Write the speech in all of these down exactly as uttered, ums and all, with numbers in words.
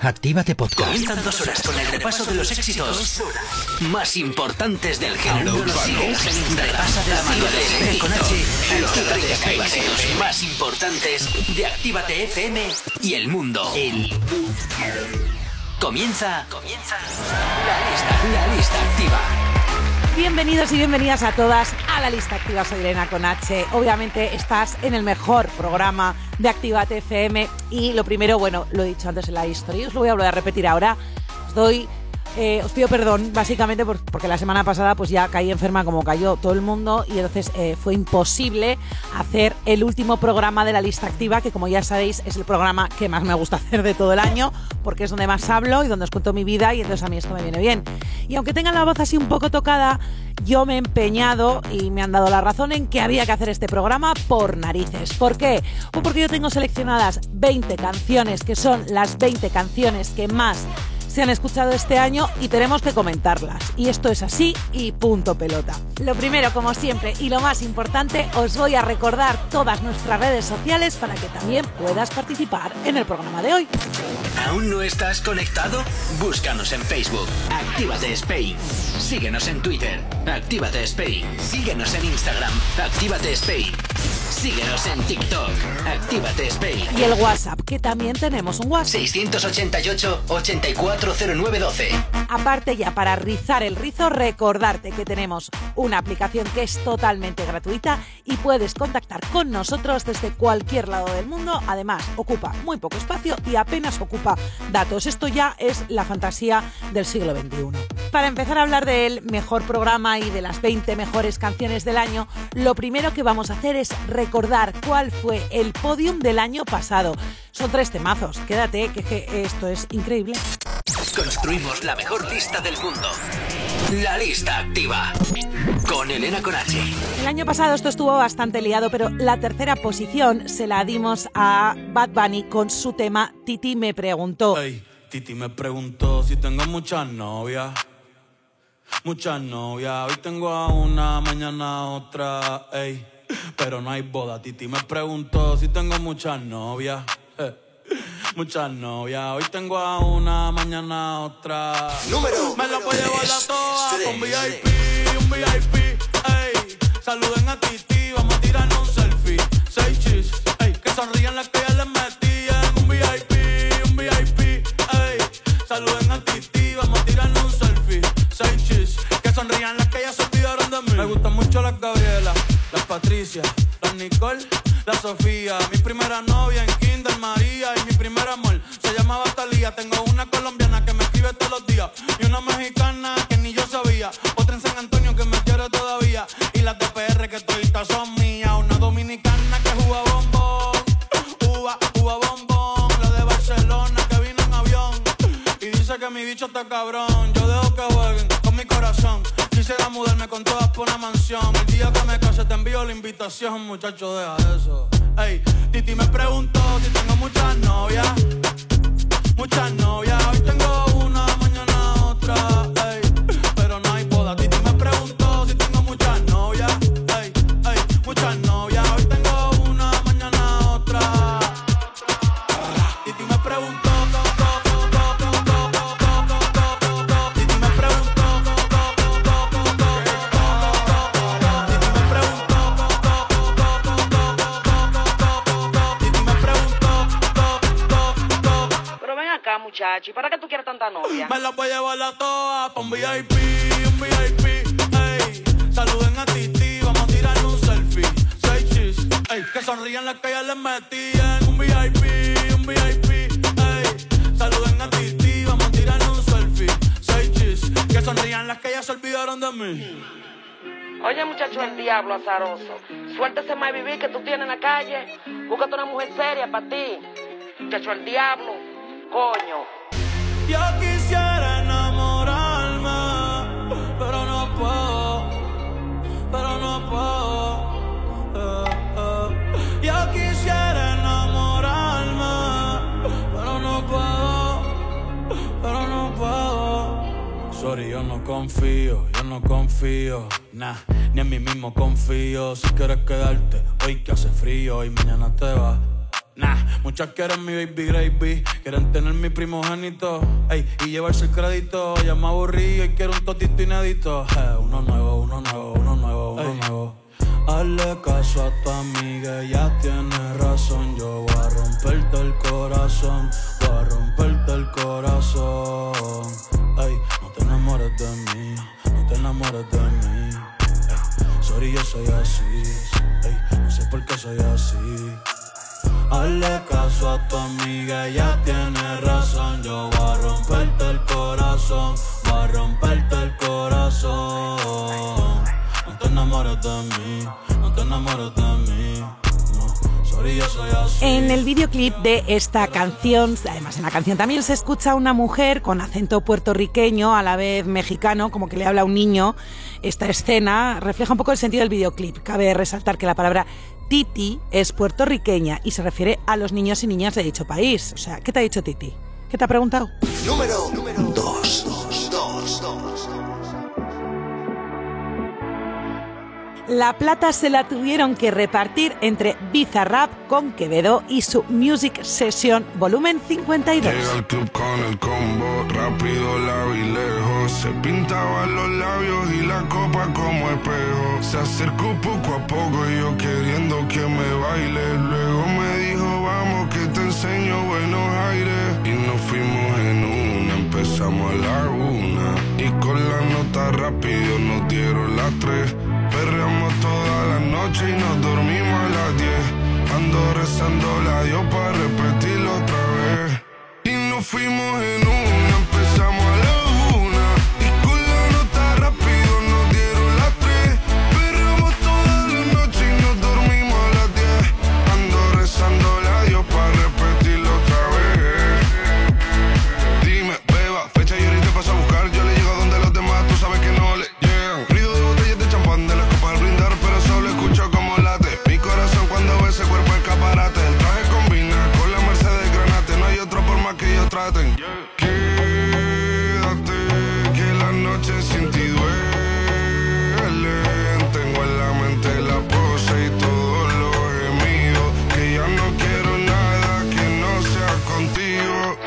Actívate Podcast. Comienzan dos horas con el repaso de los éxitos más importantes del género. ¿Aún no lo sigues? Repasa de la mano de Elena con H los treinta éxitos más importantes de Actívate F M y el mundo. El Comienza, comienza la lista, la lista activa. Bienvenidos y bienvenidas a todas a la lista activa. Soy Elena con H. Obviamente estás en el mejor programa de Actívate F M y lo primero, bueno, lo he dicho antes en la historia y os lo voy a volver a repetir ahora. Os doy, eh, os pido perdón básicamente por, porque la semana pasada pues ya caí enferma como cayó todo el mundo y entonces eh, fue imposible hacer el último programa de la lista activa, que como ya sabéis es el programa que más me gusta hacer de todo el año porque es donde más hablo y donde os cuento mi vida y entonces a mí esto me viene bien. Y aunque tengan la voz así un poco tocada, yo me he empeñado y me han dado la razón en que había que hacer este programa por narices. ¿Por qué? Pues porque yo tengo seleccionadas veinte canciones que son las veinte canciones que más se han escuchado este año y tenemos que comentarlas. Y esto es así y punto pelota. Lo primero, como siempre, y lo más importante, os voy a recordar todas nuestras redes sociales para que también puedas participar en el programa de hoy. ¿Aún no estás conectado? Búscanos en Facebook. Actívate Spain. Síguenos en Twitter. Actívate Spain. Síguenos en Instagram. Actívate Spain. Síguenos en TikTok. Actívate Spain. Y el WhatsApp, que también tenemos un WhatsApp. seiscientos ochenta y ocho, ochenta y cuatro cero nueve doce. Aparte, ya para rizar el rizo, recordarte que tenemos una aplicación que es totalmente gratuita y puedes contactar con nosotros desde cualquier lado del mundo. Además, ocupa muy poco espacio y apenas ocupa datos. Esto ya es la fantasía del siglo veintiuno. Para empezar a hablar del mejor programa y de las veinte mejores canciones del año, lo primero que vamos a hacer es recordar cuál fue el podium del año pasado. Son tres temazos. Quédate, que, que esto es increíble. Construimos la mejor lista del mundo. La lista activa. Con Elena con H. El año pasado esto estuvo bastante liado, pero la tercera posición se la dimos a Bad Bunny con su tema Titi me preguntó. Hey, Titi me preguntó si tengo muchas novias. Muchas novias. Hoy tengo a una, mañana a otra. Ey, pero no hay boda. Titi me preguntó si tengo muchas novias. Eh. Muchas novias, hoy tengo a una, mañana a otra. Número Me la voy a llevar a todas con V I tres. P, un V I P, ey. Saluden a Titi, vamos a tirarnos un selfie. Seis chis, ey. Que sonrían las que ya les metían. Un V I P, un V I P, ey. Saluden a Titi, vamos a tirarnos un selfie. Seis chis, que sonrían las que ya se olvidaron de mí. Me gustan mucho las Gabriela, las Patricia, las Nicole, la Sofía. Mi primera novia en Kinder María y mi primer amor se llamaba Talía. Tengo una colombiana que me escribe todos los días y una mexicana que ni yo sabía. Otra en San Antonio que me quiere todavía y las de P R que toditas son mías. Una dominicana que juega bombón, uva, uva bombón. La de Barcelona que vino en avión y dice que mi bicho está cabrón. Yo dejo que jueguen con mi corazón. Quisiera mudarme con todas por una mansión. El día que me case te envío la invitación, muchacho, deja eso. Ey, Titi me preguntó si tengo muchas novias. Muchas novias, hoy tengo una, mañana otra. Ey, pero no hay boda. Titi me preguntó si tengo muchas novias. Ey, ey, muchas novias, hoy tengo una, mañana otra. Titi me preguntó. Muchacho, ¿y para qué tú quieres tanta novia? Me la voy a llevar a todas pa' un V I P, un V I P, ey. Saluden a Titi, vamos a tirar un selfie. Seis chis, ey. Que sonrían las que ya les metían. Un V I P, un V I P, ey. Saluden a Titi, vamos a tirar un selfie. Seis chis, que sonrían las que ya se olvidaron de mí. Oye, muchacho, el diablo azaroso. Suéltese más vivir que tú tienes en la calle. Búscate una mujer seria para ti. Muchacho, el diablo. Coño. Yo quisiera enamorarme, pero no puedo, pero no puedo. Eh, eh. Yo quisiera enamorarme, pero no puedo, pero no puedo. Sorry, yo no confío, yo no confío, nah, ni en mí mismo confío. Si quieres quedarte, hoy que hace frío y mañana te vas. Nah, Muchas quieren mi baby gravy, quieren tener mi primogénito, ey, y llevarse el crédito. Ya me aburrí y quiero un totito inédito. Eh, uno nuevo, uno nuevo, uno nuevo, uno ey. nuevo. Hazle caso a tu amiga, ella tiene razón. Yo voy a romperte el corazón, voy a romperte el corazón. Ey, no te enamores de mí, no te enamores de mí. Ey, sorry, yo soy así, ey, no sé por qué soy así. Hazle caso a tu amiga, ella tiene razón. Yo voy a romperte el corazón, voy a romperte el corazón. No te enamores de mí, no te enamores de mí. No, sorry, yo soy así. En el videoclip de esta canción, además en la canción también se escucha a una mujer con acento puertorriqueño, a la vez mexicano, como que le habla a un niño. Esta escena refleja un poco el sentido del videoclip. Cabe resaltar que la palabra Titi es puertorriqueña y se refiere a los niños y niñas de dicho país. O sea, ¿qué te ha dicho Titi? ¿Qué te ha preguntado? Número, número dos, dos, dos, dos. La plata se la tuvieron que repartir entre Bizarrap con Quevedo y su Music Session volumen cincuenta y dos. Llega al club con el combo, rápido, largo y lejos. Se pintaban los labios y la copa como espejo. Se acercó poco a poco y yo queriendo que me baile. Luego me dijo, vamos que te enseño buenos aires. Y nos fuimos en una, empezamos a la una. Y con la nota rápido nos dieron las tres. Perreamos toda la noche y nos dormimos a las diez. Ando rezando la Dios para repetirlo otra vez. Y nos fuimos en una, empezamos a la una. Y con la nota rápido nos dieron las tres. Perreamos toda la noche y nos dormimos a las diez. Ando rezando la Dios para repetirlo otra vez. Dime, beba, fecha y ahorita paso a buscar. Yo le llego donde los demás, tú sabes que no le llegan. Ruido de botellas de champán de la copa al brindar, pero solo escucho como late mi corazón cuando ve ese cuerpo escaparate. El traje combina con la Mercedes Granate. No hay otro por más que ellos traten. Quédate, que la noche sin ti duele. Tengo en la mente la pose y todos los gemidos. Que ya no quiero nada que no sea contigo.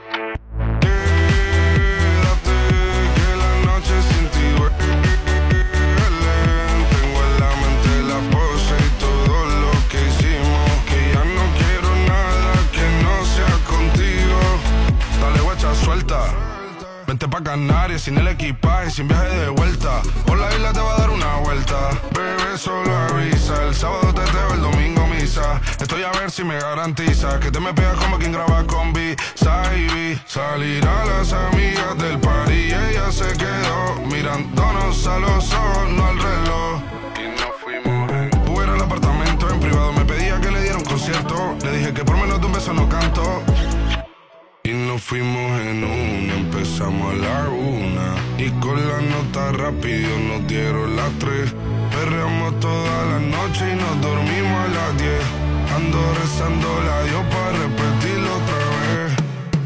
Quédate, que la noche sin ti duele. Tengo en la mente la pose y todo lo que hicimos. Que ya no quiero nada que no sea contigo. Dale guacha, suelta. Vente pa' Canarias sin el equipaje, sin viaje de vuelta. Por la isla te va a dar una vuelta. Bebé, solo avisa. El sábado teteo, el domingo misa. Estoy a ver si me garantiza que te me pegas como quien graba con B. Saibi. Salir a las amigas del party y ella se quedó mirándonos a los ojos, no al reloj. Y nos fuimos en Uber al apartamento en privado. Me pedía que le diera un concierto. Le dije que por menos de un beso no canto. Y nos fuimos en una, empezamos a la una. Y con la nota rápido nos dieron las tres. Perreamos toda la noche y nos dormimos a las diez. Ando rezando la Dios para repetirlo otra vez.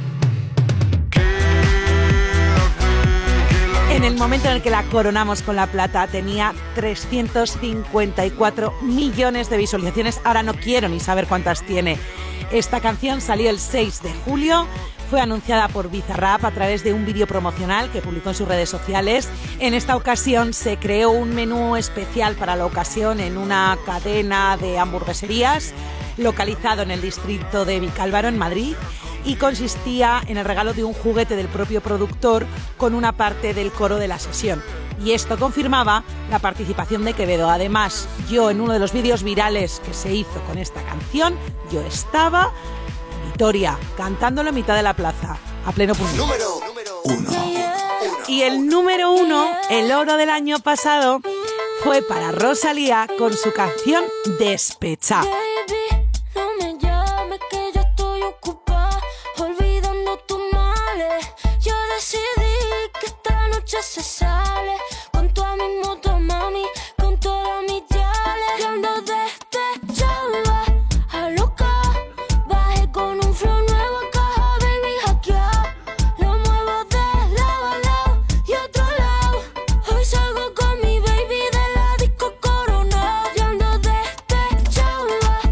Quédate, que la En el momento en el que la coronamos con la plata tenía trescientos cincuenta y cuatro millones de visualizaciones. Ahora no quiero ni saber cuántas tiene. Esta canción salió el seis de julio, fue anunciada por Bizarrap a través de un vídeo promocional que publicó en sus redes sociales. En esta ocasión se creó un menú especial para la ocasión en una cadena de hamburgueserías localizado en el distrito de Vicálvaro, en Madrid, y consistía en el regalo de un juguete del propio productor con una parte del coro de la sesión. Y esto confirmaba la participación de Quevedo. Además, yo en uno de los vídeos virales que se hizo con esta canción, yo estaba en Vitoria, cantándolo en mitad de la plaza, a pleno pulmón. Número uno. Y el número uno, el oro del año pasado, fue para Rosalía con su canción Despechá. No me llames que yo estoy ocupada, olvidando tus males. Yo decidí que esta noche se sale con toda mi moto, mami, con todas mis yales. Yo ando despechada, a loca, bajé con un flow nuevo, caja, baby, hackeado. Lo muevo de lado a lado y otro lado. Hoy salgo con mi baby de la disco Corona. Yo ando despechada,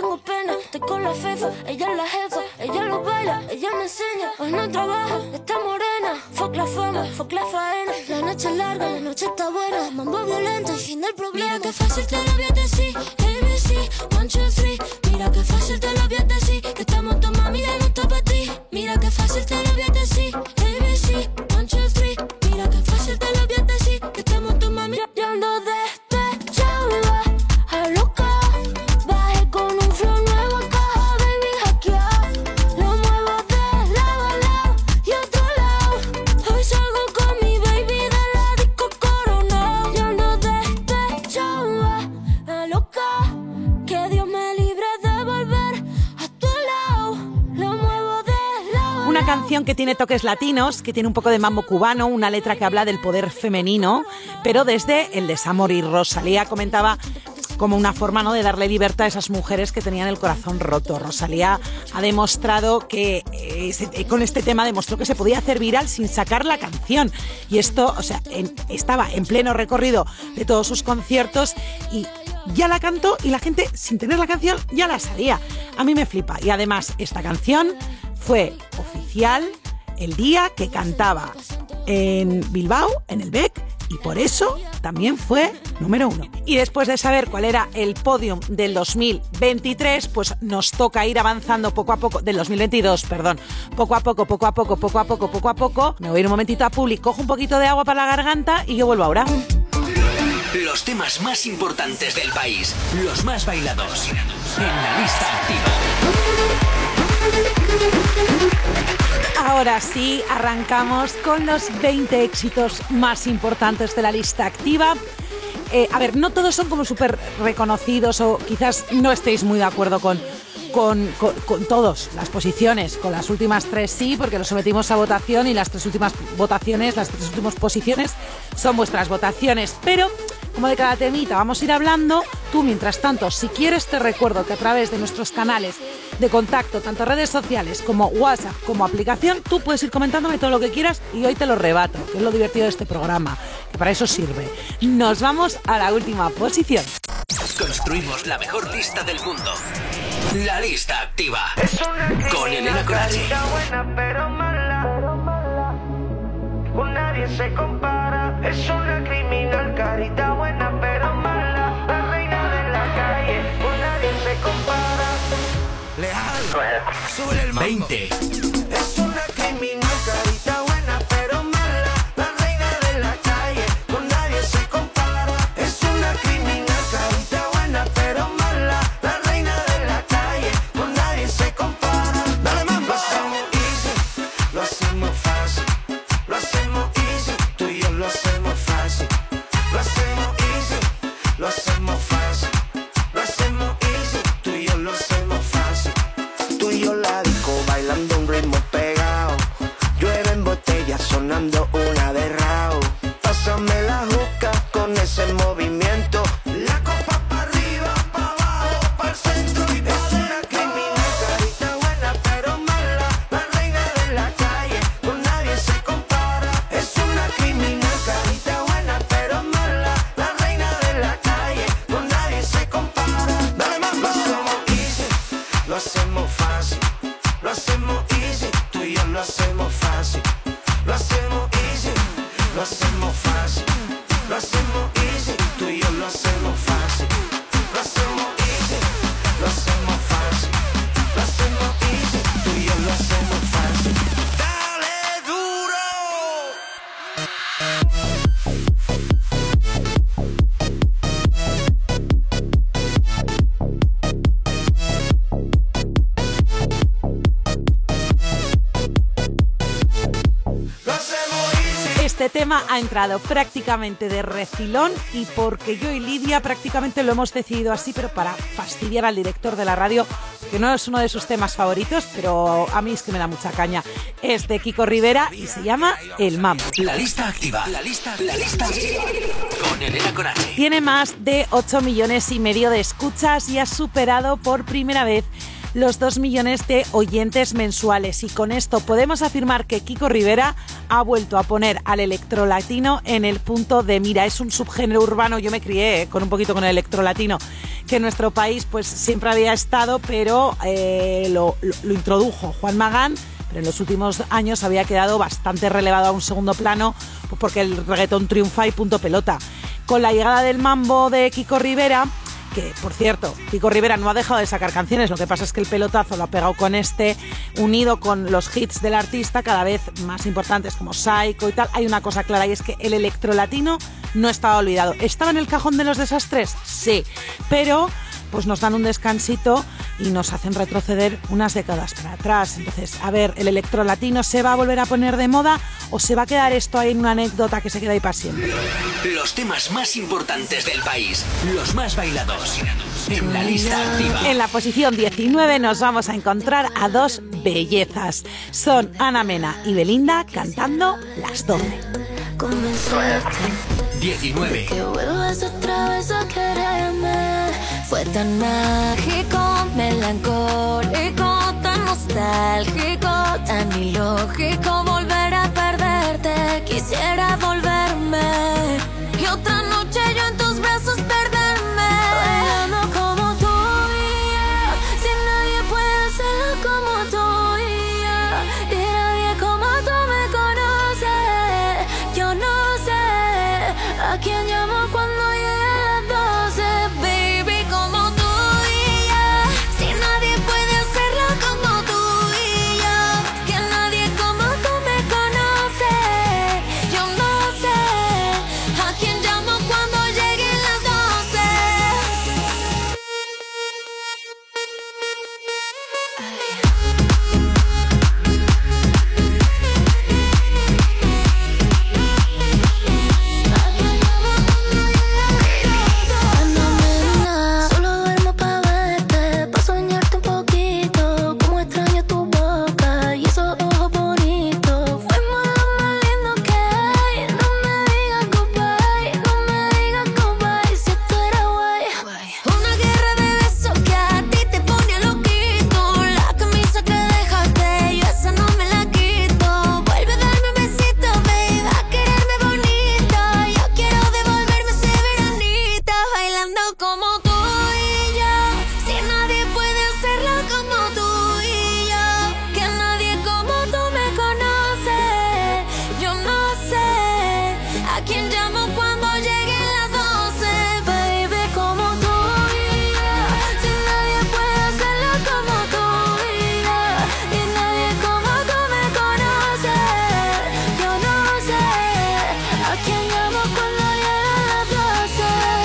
tengo pena. Estoy con la fefa, ella es la jefa. Ella lo baila, ella me enseña. Hoy no trabaja, está morena. Fuck la fama, fuck la faena. La noche es larga, la noche está buena. Mambo violento y fin del problema. Mira que fácil te lo voy a decir. A B C, one, two, three. Mira que fácil te lo voy a decir. Que estamos tu mami, ya no está para ti. Mira que fácil te lo voy a decir. A B C, one, two, three. Mira que fácil te lo voy a decir. Que estamos tu mami, ya ando despechada. A loca, bajé con un flow nuevo en caja, baby, hackear. Lo muevo de lado a lado y otro lado. Hoy salgo con mi baby de la disco Corona. Yo ando despechada, a loca. Que Dios me libre de volver a tu lado. Lo muevo de lado. Una canción que tiene toques latinos, que tiene un poco de mambo cubano, una letra que habla del poder femenino, pero desde el desamor. Y Rosalía comentaba como una forma, ¿no?, de darle libertad a esas mujeres que tenían el corazón roto. Rosalía ha demostrado que eh, con este tema demostró que se podía hacer viral sin sacar la canción. Y esto, o sea, en, estaba en pleno recorrido de todos sus conciertos y ya la cantó y la gente, sin tener la canción, ya la sabía. A mí me flipa. Y además, esta canción fue oficial el día que cantaba en Bilbao, en el B E C, y por eso también fue número uno. Y después de saber cuál era el podium del dos mil veintitrés, pues nos toca ir avanzando poco a poco, del dos mil veintidós, perdón, poco a poco, poco a poco, poco a poco, poco a poco. Me voy a ir un momentito a Publi, cojo un poquito de agua para la garganta y yo vuelvo ahora. Los temas más importantes del país, los más bailados, en la lista activa. Ahora sí, arrancamos con los veinte éxitos más importantes de la lista activa. Eh, a ver, no todos son como súper reconocidos o quizás no estéis muy de acuerdo con, con, con, con todas las posiciones. Con las últimas tres sí, porque los sometimos a votación y las tres últimas votaciones, las tres últimas posiciones son vuestras votaciones. Pero como de cada temita vamos a ir hablando, tú mientras tanto, si quieres, te recuerdo que a través de nuestros canales de contacto, tanto redes sociales como WhatsApp como aplicación, tú puedes ir comentándome todo lo que quieras y hoy te lo rebato, que es lo divertido de este programa, que para eso sirve. Nos vamos a la última posición. Construimos la mejor lista del mundo. La lista activa. Con Elena Coraje. Buena pero mala. Con nadie se compara. Es una criminal, carita buena pero mala. La reina de la calle. Con nadie se compara. Leal. Sube el mambo. veinte. Es una criminal, carita buena pero mala. La reina de la calle. Con nadie se compara. Es una criminal, carita buena pero mala. La reina de la calle. Con nadie se compara. Dale mambo. Lo hacemos easy. Lo hacemos fácil. Lo hacemos easy. Tú y yo lo hacemos fácil. Lo hacemos easy. Lo hacemos fácil. Lo hacemos easy. Tú y yo lo hacemos fácil. Tú y yo la disco bailando un ritmo pegado. Llueven botellas sonando una de rao. Pásame la juca con ese movimiento. La copa para arriba, para abajo, para el centro y para es una criminal, carita buena pero mala. La reina de la calle, con nadie se compara. Es una criminal, carita buena pero mala. La reina de la calle, con nadie se compara. Dale más, lo hacemos easy, lo hacemos fácil. Lo hacemos easy, tú y yo lo hacemos fácil. Lo hacemos easy, lo hacemos fácil. Lo hacemos easy, tú y yo lo hacemos fácil. Lo hacemos easy, lo hacemos fácil. Lo hacemos easy, tú y yo lo hacemos fácil. Dale duro. Lo hacemos easy. Este tema ha entrado prácticamente de refilón y porque yo y Lidia prácticamente lo hemos decidido así, pero para fastidiar al director de la radio, que no es uno de sus temas favoritos, pero a mí es que me da mucha caña. Es de Kiko Rivera y se llama El Mambo. La lista activa. La lista, la lista activa. Con Elena Coraje. Tiene más de ocho millones y medio de escuchas y ha superado por primera vez los dos millones de oyentes mensuales. Y con esto podemos afirmar que Kiko Rivera ha vuelto a poner al electrolatino en el punto de mira. Es un subgénero urbano, yo me crié eh, con un poquito con el electrolatino, que en nuestro país pues siempre había estado, pero eh, lo, lo, lo introdujo Juan Magán, pero en los últimos años había quedado bastante relevado a un segundo plano pues porque el reggaetón triunfa y punto pelota. Con la llegada del mambo de Kiko Rivera, que por cierto, Kiko Rivera no ha dejado de sacar canciones, lo que pasa es que el pelotazo lo ha pegado con este, unido con los hits del artista cada vez más importantes como Psycho y tal. Hay una cosa clara y es que el electrolatino no estaba olvidado. ¿Estaba en el cajón de los desastres? Sí, pero pues nos dan un descansito y nos hacen retroceder unas décadas para atrás. Entonces, a ver, ¿el electrolatino se va a volver a poner de moda o se va a quedar esto ahí en una anécdota que se queda ahí para siempre? Los temas más importantes del país, los más bailados, en la lista activa. En la posición diecinueve nos vamos a encontrar a dos bellezas. Son Ana Mena y Belinda cantando Las doce. diecinueve. Que vuelvas otra vez a quererme. Fue tan mágico, melancólico, tan nostálgico, tan ilógico volver a perderte. Quisiera volverme y otra noche yo en tus brazos perderme. Bailando como tú y yo, si nadie puede hacerlo como tú y yo, y nadie como tú me conoce. Yo no sé a quién llamo cuando llegue las doce, baby, como tú y yo. Si nadie puede hacerlo como tú y yo, que nadie como tú me conoce. Yo no sé a quién llamo cuando lleguen las doce. Ana, solo duermo pa' verte, pa' soñarte un poquito. Como extraño tu boca y esos ojos bonitos. Fuimos lo más lindo que hay. No me digas goodbye, no me digas goodbye, si esto era guay. Una guerra de besos que a ti te pone loquito. La camisa que dejaste, yo esa no me la quito. Vuelve a darme un besito, baby, a quererme bonito. Yo quiero devolverme ese veranito, bailando como tú y yo. Si nadie puede hacerlo como tú y yo, que nadie como tú me conoce. Yo no sé a quién llamo cuando lleguen las doce, baby, como tú y yo. Si nadie puede hacerlo como tú y yo, y nadie como tú me conoce. Yo no sé a quién llamo cuando lleguen las doce.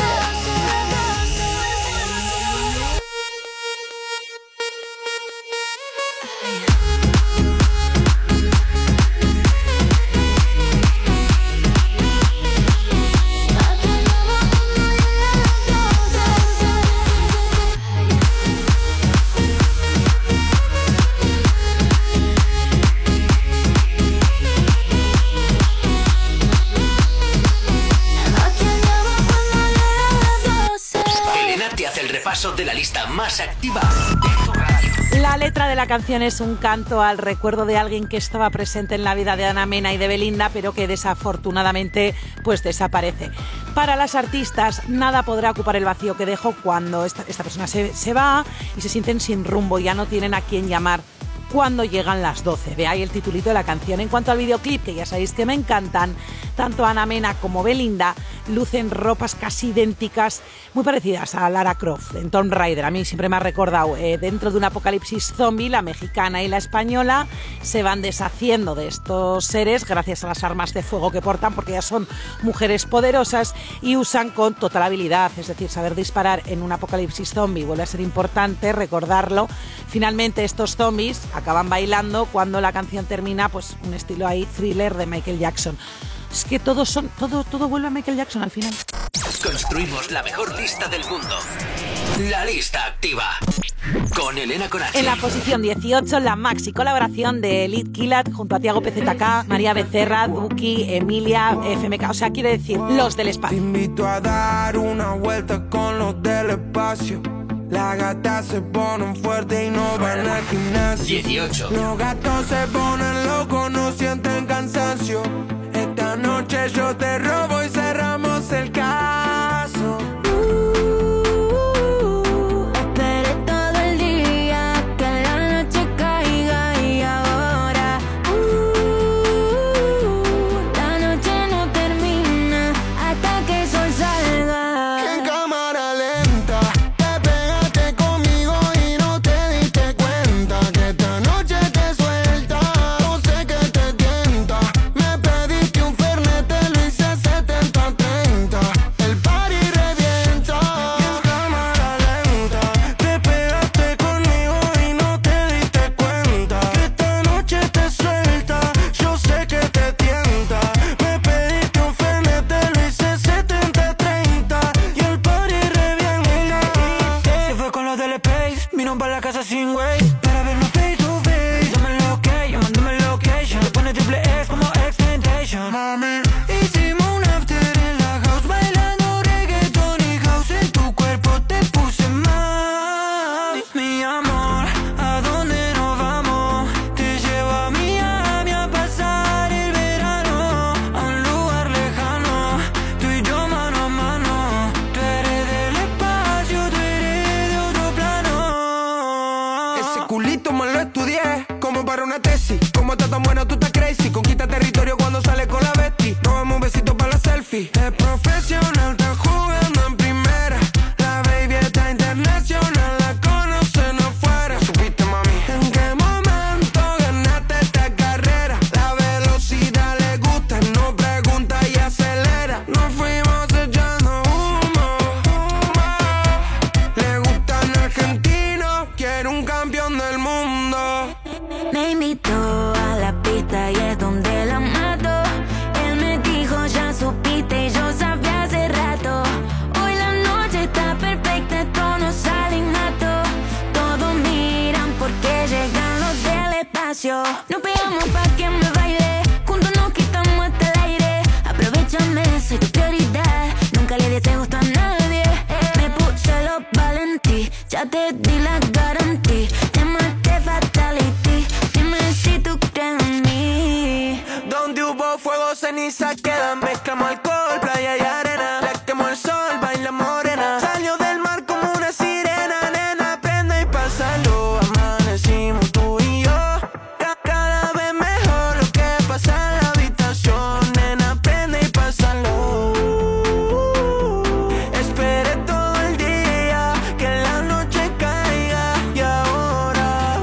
Elena te hace el repaso de la lista más activa de tu radio. La letra de la canción es un canto al recuerdo de alguien que estaba presente en la vida de Ana Mena y de Belinda, pero que desafortunadamente pues desaparece. Para las artistas, nada podrá ocupar el vacío que dejó cuando esta, esta persona se, se va y se sienten sin rumbo, ya no tienen a quién llamar cuando llegan las doce. De ahí el titulito de la canción. En cuanto al videoclip, que ya sabéis que me encantan, tanto Ana Mena como Belinda lucen ropas casi idénticas, muy parecidas a Lara Croft en Tomb Raider. A mí siempre me ha recordado, eh, dentro de un apocalipsis zombie, la mexicana y la española se van deshaciendo de estos seres gracias a las armas de fuego que portan, porque ya son mujeres poderosas y usan con total habilidad, es decir, saber disparar en un apocalipsis zombie vuelve a ser importante recordarlo. Finalmente estos zombies acaban bailando cuando la canción termina, pues un estilo ahí thriller de Michael Jackson. Es que todos son, todo, todo vuelve a Michael Jackson al final. Construimos la mejor lista del mundo. La lista activa. Con Elena Conache. En la posición dieciocho, la maxi colaboración de Lid Killat junto a Tiago P Z K, María Becerra, Duki, Emilia, F M K. O sea, quiere decir, los del Te espacio. invito a dar una vuelta con los del espacio. Las gatas se ponen fuertes y no van al gimnasio. dieciocho. Los gatos se ponen locos, no sienten cansancio. Esta noche yo te robo y cerramos el caso. Uh, esperé todo el día que la noche caiga y ahora uh, la noche no termina hasta que el sol salga. En cámara lenta te pegaste conmigo y no te diste cuenta que esta noche te suelta. No sé qué te tienta. Me pediste un fernet, te lo hice setenta treinta. El party revienta. En cámara lenta te pegaste conmigo y no te diste cuenta que esta noche te suelta. Yo sé que te tienta. Me pediste un fernet, te lo hice setenta treinta. Y el party revienta. Se fue con los del Space, vino para la casa sin way, para vernos face to face. Dame lo que, yo mándame location. Le pone triple X como X-Tentation. Mami, Hicimos un after en la house, bailando reggaeton y house. En tu cuerpo te puse mal. Mi amor, ¿a dónde nos vamos? Te llevo a Miami a pasar el verano, a un lugar lejano, tú y yo mano a mano. Tú eres del espacio, tú eres de otro plano. ese culito me lo estudié como para una tesis. Como estás tan buena, tú estás crazy. Conquista territorio cuando sale con la bestie. Nos damos un besito para la selfie. Es profesional, está jugando en primera. La baby está internacional, la conocen afuera. ¿Supiste, mami? ¿En qué momento ganaste esta carrera? La velocidad le gusta, no pregunta y acelera. Nos fuimos echando humo, humo. Le gustan argentinos, quiere un campeón del mundo. Me invitó a la pista y es donde la mato. Él me dijo ya supiste y yo sabía hace rato. Hoy la noche está perfecta, esto no sale innato. Todos miran porque llegan los del espacio. Nos pegamos pa' que me baile, juntos nos quitamos hasta el aire. Aprovechame, soy tu prioridad, nunca le des gusto a nadie. Me puse los valentí, ya te di la garantía. Llamaste fatality, dime si tú crees en mí. Donde hubo fuego, ceniza quedan. Mezclamos alcohol, playa y arena. Le quemó el sol, baila morena. Salió del mar como una sirena. Nena, prende y pásalo. Amanecimos tú y yo. Ca- Cada vez mejor lo que pasa en la habitación. Nena, prende y pásalo. Esperé todo el día que la noche caiga. Y ahora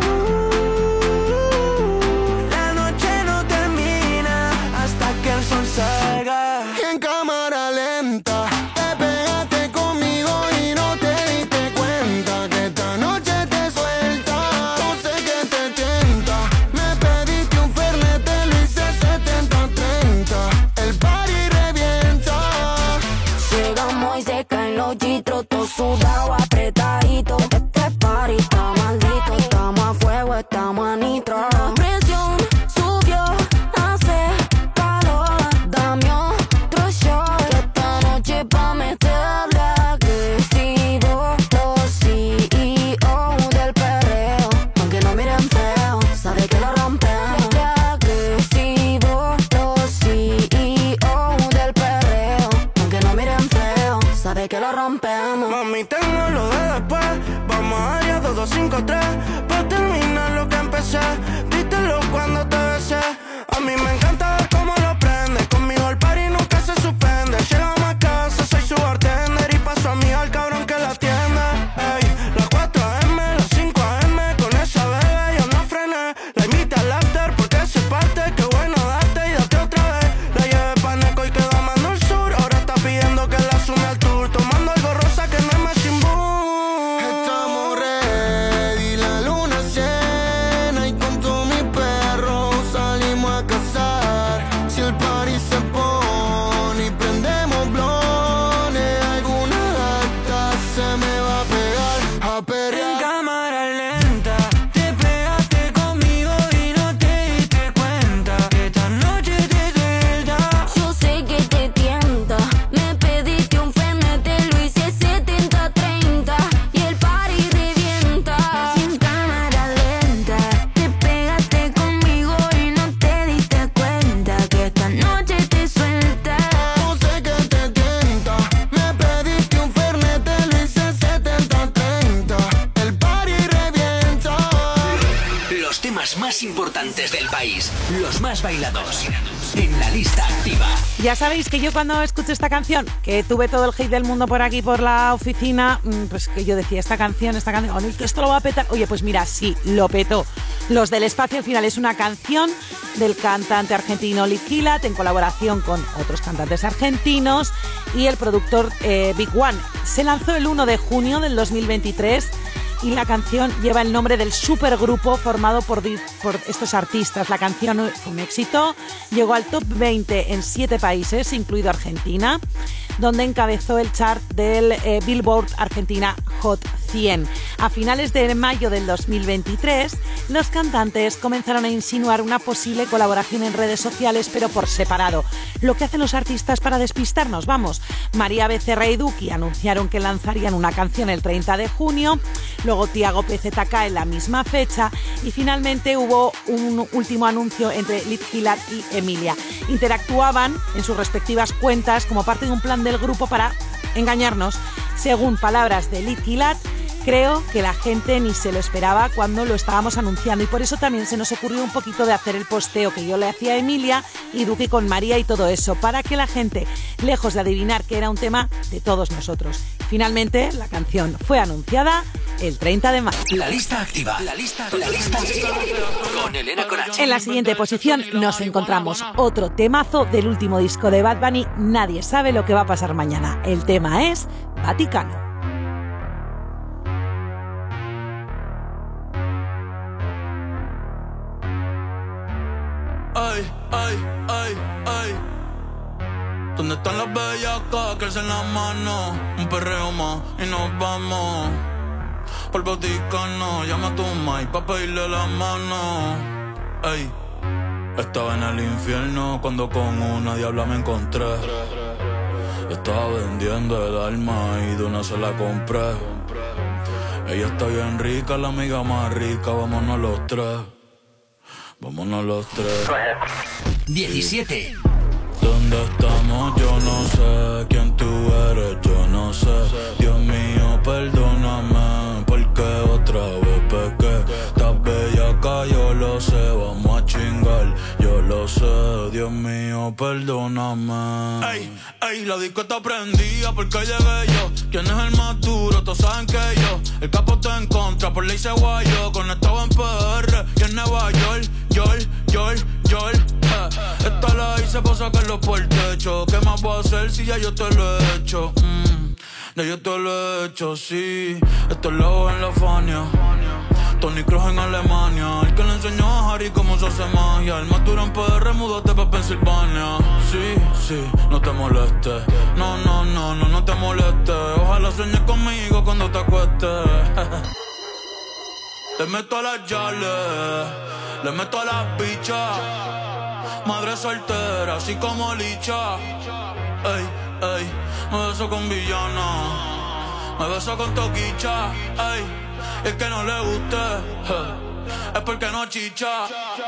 uh, la noche no termina hasta que el sol salga. En cámara lenta te pegaste conmigo y no te diste cuenta que esta noche te suelta. No sé qué te tienta. Me pediste un fernet, te lo hice setenta treinta. El party revienta. Llegamos y se caen los chitros, todo sudado, apretadito. Este party está maldito, estamos a fuego, estamos a nitro. La presión subió, hace calor. Dame otro shot, que esta noche pa' meterle agresivo. Los C E O del perreo, aunque no miren feo, sabe que lo rompemos. Agresivo, los C E O del perreo, aunque no miren feo, sabe que lo rompemos. Mami, tengo lo de después. Vamos a área dos dos cinco tres. Pa' terminar lo que empecé. Dítelo cuando te besé. A mí me encanta ver cómo lo prende. Conmigo el party nunca se suspende. Llegamos a casa, soy su bartender. Y paso a mí al cabrón que la atiende. Ey, las cuatro a eme, las cinco a eme. Con esa bebé yo no frené. La invita al after porque se parte. Qué bueno darte y date otra vez. La llevé pa' Neco y quedó amando el sur. Ahora está pidiendo que la sume al tour. Tomando algo rosa que no es más sin boom. Estamos ready, la luz temas más importantes del país, los más bailados, en la lista activa. Ya sabéis que yo cuando escucho esta canción, que tuve todo el hate del mundo por aquí, por la oficina, pues que yo decía, esta canción, esta canción, oh, que esto lo va a petar. Oye, pues mira, sí, lo petó. Los del Espacio al final es una canción del cantante argentino Litquila en colaboración con otros cantantes argentinos y el productor eh, Big One. Se lanzó el uno de junio del dos mil veintitrés y la canción lleva el nombre del supergrupo formado por, por estos artistas. La canción fue un éxito, llegó al top veinte en siete países, incluido Argentina, donde encabezó el chart del eh, Billboard Argentina Hot cien. A finales de mayo del dos mil veintitrés, los cantantes comenzaron a insinuar una posible colaboración en redes sociales, pero por separado. Lo que hacen los artistas para despistarnos, vamos. María Becerra y Duki anunciaron que lanzarían una canción el treinta de junio, luego Tiago P Z K en la misma fecha y finalmente hubo un último anuncio entre Litquila y Emilia. Interactuaban en sus respectivas cuentas como parte de un plan del grupo para engañarnos. Según palabras de Litquila, creo que la gente ni se lo esperaba cuando lo estábamos anunciando y por eso también se nos ocurrió un poquito de hacer el posteo que yo le hacía a Emilia y Duki con María y todo eso, para que la gente, lejos de adivinar que era un tema de todos nosotros. Finalmente, la canción fue anunciada el treinta de mayo. La lista activa. La lista, la lista activa. Con Elena Conache. En la siguiente posición nos encontramos otro temazo del último disco de Bad Bunny, Nadie sabe lo que va a pasar mañana. El tema es Vaticano. Ay, ay, ay, ay. ¿Dónde están las bellacas que alzan las manos? Un perreo más y nos vamos por Vaticano. Llama a tu Mike pa' pedirle la mano. Ay, estaba en el infierno cuando con una diabla me encontré. Estaba vendiendo el alma y de una se la compré. Ella está bien rica, la amiga más rica, vámonos los tres. Vámonos los tres. diecisiete. ¿Dónde estamos? Yo no sé. ¿Quién tú eres? Yo no sé. Dios mío, perdóname, porque otra vez pequé. Estás bellaca, yo lo sé. Vamos a chingar, yo lo sé. Dios mío, perdóname. Ey, ey, la disco está prendida porque llegué yo. ¿Quién es el más duro? Todos saben que yo. El capo está en contra, por ley se guayó. Conectado en P R y en Nueva York. York, York, York. Eh. Esta la hice pa' sacarlo por el techo. ¿Qué más voy a hacer si ya yo te lo he hecho? Mm, ya yo te lo he hecho, sí. Esto es lobo en la Fania. Tony Kroos en Alemania. El que le enseñó a Harry cómo se hace magia. El más duro en P R, múdate pa' Pensilvania. Sí, sí, no te molestes. No, no, no, no, no te molestes. Ojalá sueñes conmigo cuando te acuestes. Le meto a las yales, le meto a las bichas. Madre soltera, así como licha. Ey, ey, me beso con villana, me beso con toquicha. Ey, y el que no le guste, je, es porque no chicha.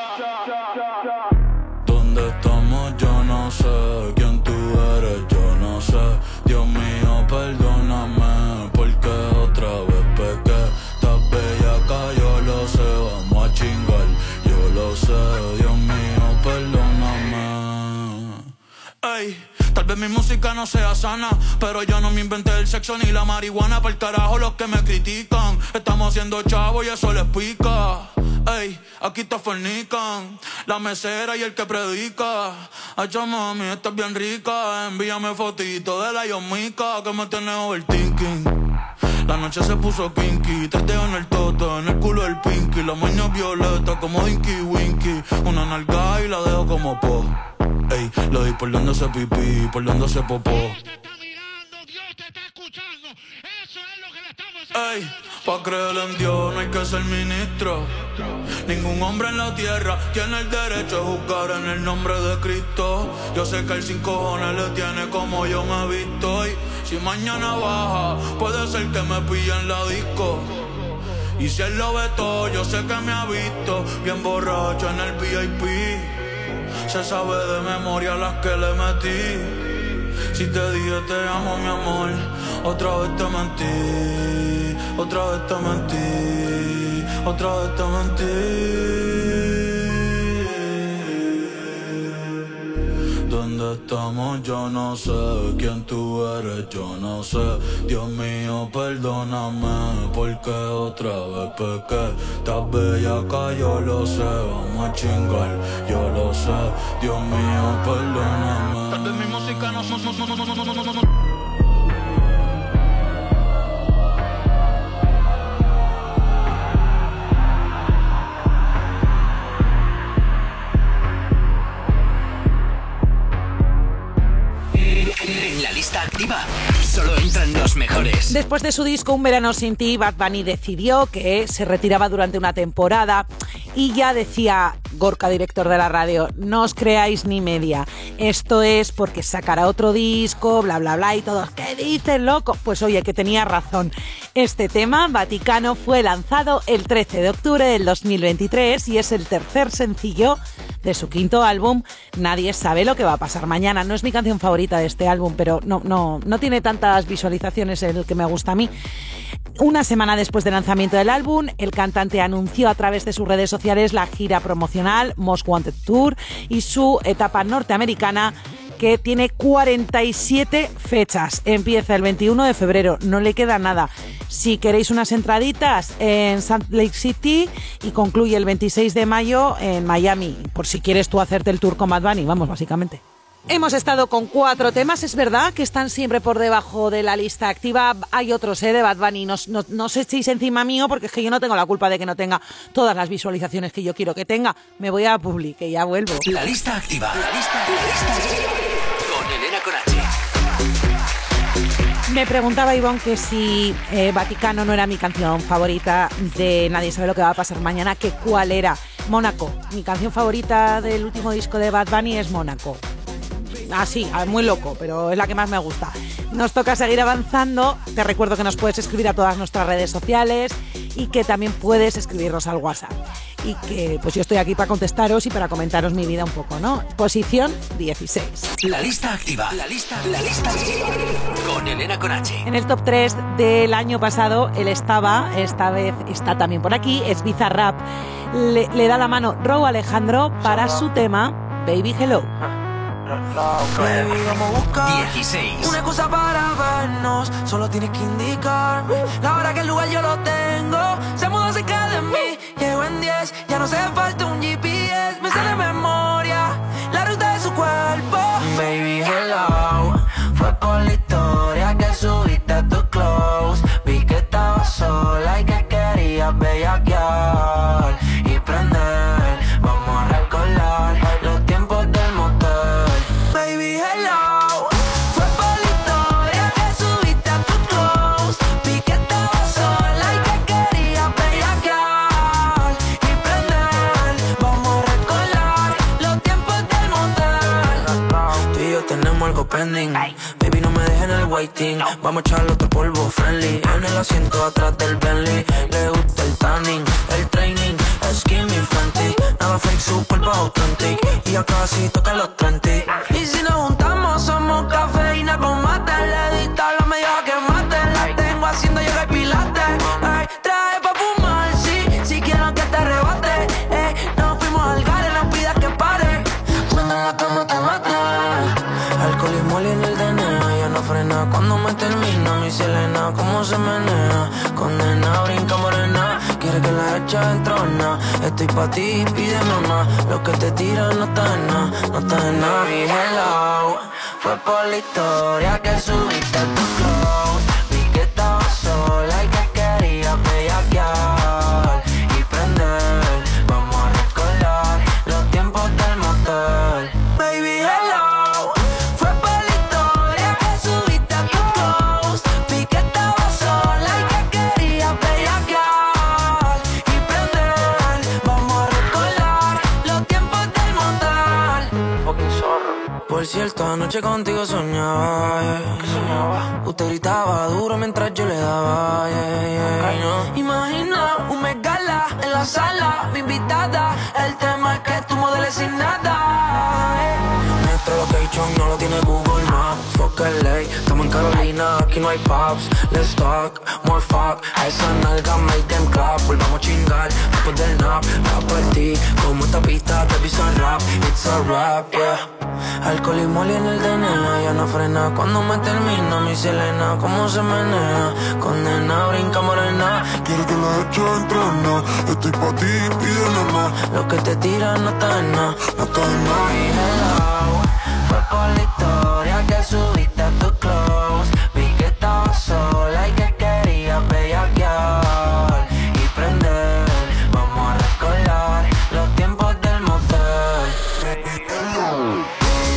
¿Dónde estamos? Yo no sé. ¿Quién tú eres? Yo no sé. Dios mío, perdóname, porque otra vez pequé. Estás bellaca, yo lo sé. Vamos a chingar, yo lo sé. Dios mío, perdóname. Ey, tal vez mi música no sea sana, pero yo no me inventé el sexo ni la marihuana. Pa'l carajo los que me critican. Estamos haciendo chavo y eso les pica. Ey, aquí te fornican la mesera y el que predica. Ay, mami, estás bien rica. Envíame fotito de la yomica que me tiene overthinking. La noche se puso kinky, te dejo en el toto, en el culo del pinky. La maña violeta como Dinky Winky. Una nalga y la dejo como po. Ey, lo di por donde se pipí, por donde se popó. Dios te está mirando, Dios te está escuchando. Eso es lo que le estamos haciendo. Ey, pa' creer en Dios no hay que ser ministro. Ningún hombre en la tierra tiene el derecho a juzgar en el nombre de Cristo. Yo sé que el sin cojones le tiene como yo me he visto. Y si mañana baja, puede ser que me pille en la disco. Y si él lo ve todo, yo sé que me ha visto bien borracho en el V I P. Se sabe de memoria las que le metí. Si te dije te amo, mi amor, otra vez te mentí. Otra vez te mentí. Otra vez te mentí. dónde estamos, yo no sé. Quién tú eres, yo no sé. Dios mío, perdóname, porque otra vez pequé. Estás bellaca, yo lo sé. Vamos a chingar, yo lo sé. Dios mío, perdóname. Tal vez mi música no, no, no, no, no, no, no, no, no. En la lista activa solo entran los mejores. Después de su disco Un verano sin ti, Bad Bunny decidió que se retiraba durante una temporada y ya decía Gorka, director de la radio, no os creáis ni media, esto es porque sacará otro disco, bla bla bla, y todos, ¿qué dices, loco? Pues oye, que tenía razón. Este tema, Vaticano, fue lanzado el trece de octubre del dos mil veintitrés y es el tercer sencillo de su quinto álbum, Nadie sabe lo que va a pasar mañana. No es mi canción favorita de este álbum, pero no, no, no tiene tantas visualizaciones, el que me gusta a mí. Una semana después del lanzamiento del álbum, el cantante anunció a través de sus redes sociales la gira promocional Most Wanted Tour y su etapa norteamericana, que tiene cuarenta y siete fechas. Empieza el veintiuno de febrero, no le queda nada. Si queréis unas entraditas en Salt Lake City, y concluye el veintiséis de mayo en Miami, por si quieres tú hacerte el tour con Bad Bunny, vamos, básicamente. Hemos estado con cuatro temas, es verdad que están siempre por debajo de la lista activa. Hay otros, ¿eh? De Bad Bunny, no, no, no os echéis encima mío, porque es que yo no tengo la culpa de que no tenga todas las visualizaciones que yo quiero que tenga. Me voy a Public, que ya vuelvo. La lista activa, la lista, la lista con Elena Conache. Me preguntaba Ivonne que si eh, Vaticano no era mi canción favorita de Nadie sabe lo que va a pasar mañana, que cuál era. Mónaco. Mi canción favorita del último disco de Bad Bunny es Mónaco. Ah, sí, muy loco, pero es la que más me gusta. Nos toca seguir avanzando. Te recuerdo que nos puedes escribir a todas nuestras redes sociales y que también puedes escribirnos al WhatsApp. Y que pues yo estoy aquí para contestaros y para comentaros mi vida un poco, ¿no? Posición dieciséis. La lista activa. La lista, la lista con Elena Conache. En el top tres del año pasado, él estaba, esta vez está también por aquí, es Bizarrap. Le, le da la mano Raúl Alejandro para su tema Baby Hello. Baby, vamos a buscar dieciséis. una excusa para vernos. Solo tienes que indicarme la hora que el lugar yo lo tengo. Se mudó cerca de mí, llego en diez. Ya no hace falta un G P S. Me sale de memoria la ruta de su cuerpo. Baby, hello. Fue por la historia que subiste a tu close. Vi que estabas sola y que querías bellaquear y prender. Vamos a recordar los tiempos del motel. Baby, hello. Fue por la historia que subiste a tu close. Vi que estabas sola y que querías bellaquear y prender. Vamos a recordar los tiempos del motel. Tú y yo tenemos algo pending. Baby, no me dejes en el waiting. Vamos a echarle otro polvo friendly. En el asiento atrás del Bentley. Le gusta el tanning, el training. Skinny Fenty. Nada fake, su cuerpo authentic. Y ya casi toca los treinta. Y si nos juntamos somos cafeína con mate. Le dista la media que mate. La tengo haciendo yoga y pilates. Ay, trae pa' fumar, sí. Si quiero que te arrebate. Eh, nos fuimos al gare, no pidas que pare. Cuando en la cama te mate. Alcohol y mole en el D N A. Ya no frena cuando me termina. Mi Selena, cómo se menea. Condena, brinca morena. Quiere que la echa en trona. Estoy pa' ti, pídeme más. Lo que te tiran no está en nada, no está en nada. Baby, hello. Fue por la historia que subiste a tu close. Vi que estabas sola y que querías bellaquear y prender. Vamos a recordar los tiempos del motel. Baby, hello. Fue por la historia que subiste a tu close. Vi que estabas sola y que querías bellaquear y prender. Vamos a recordar los tiempos del motel. Fucking zorro. Por cierto, anoche contigo soñaba, yeah. ¿Qué soñaba? Usted gritaba duro mientras yo le daba, yeah, yeah. Ay, no. Imagina un megala en la sala, mi invitada. El tema es que tú modeles sin nada, yeah. Nuestro location no lo tiene Google Maps. Fuck L A, estamos en Carolina, aquí no hay pubs. Let's talk, more fuck. A esa nalga make them clap. Volvamos a chingar después del nap. Rap por ti, como esta pista te Bizarrap. It's a rap, yeah. Alcohol y moli en el D N A, ya no frena cuando me termina mi Selena. Cómo se menea, condena, brinca morena. Quiero que la eche entrena. Estoy pa' ti, pídele más. Lo que te tira no está en nada, no está en nada. Y hello, fue por la historia que subiste a tu close. Vi que estabas sola y que querías bellaquear y prender. Vamos a recordar los tiempos del motel. Hello.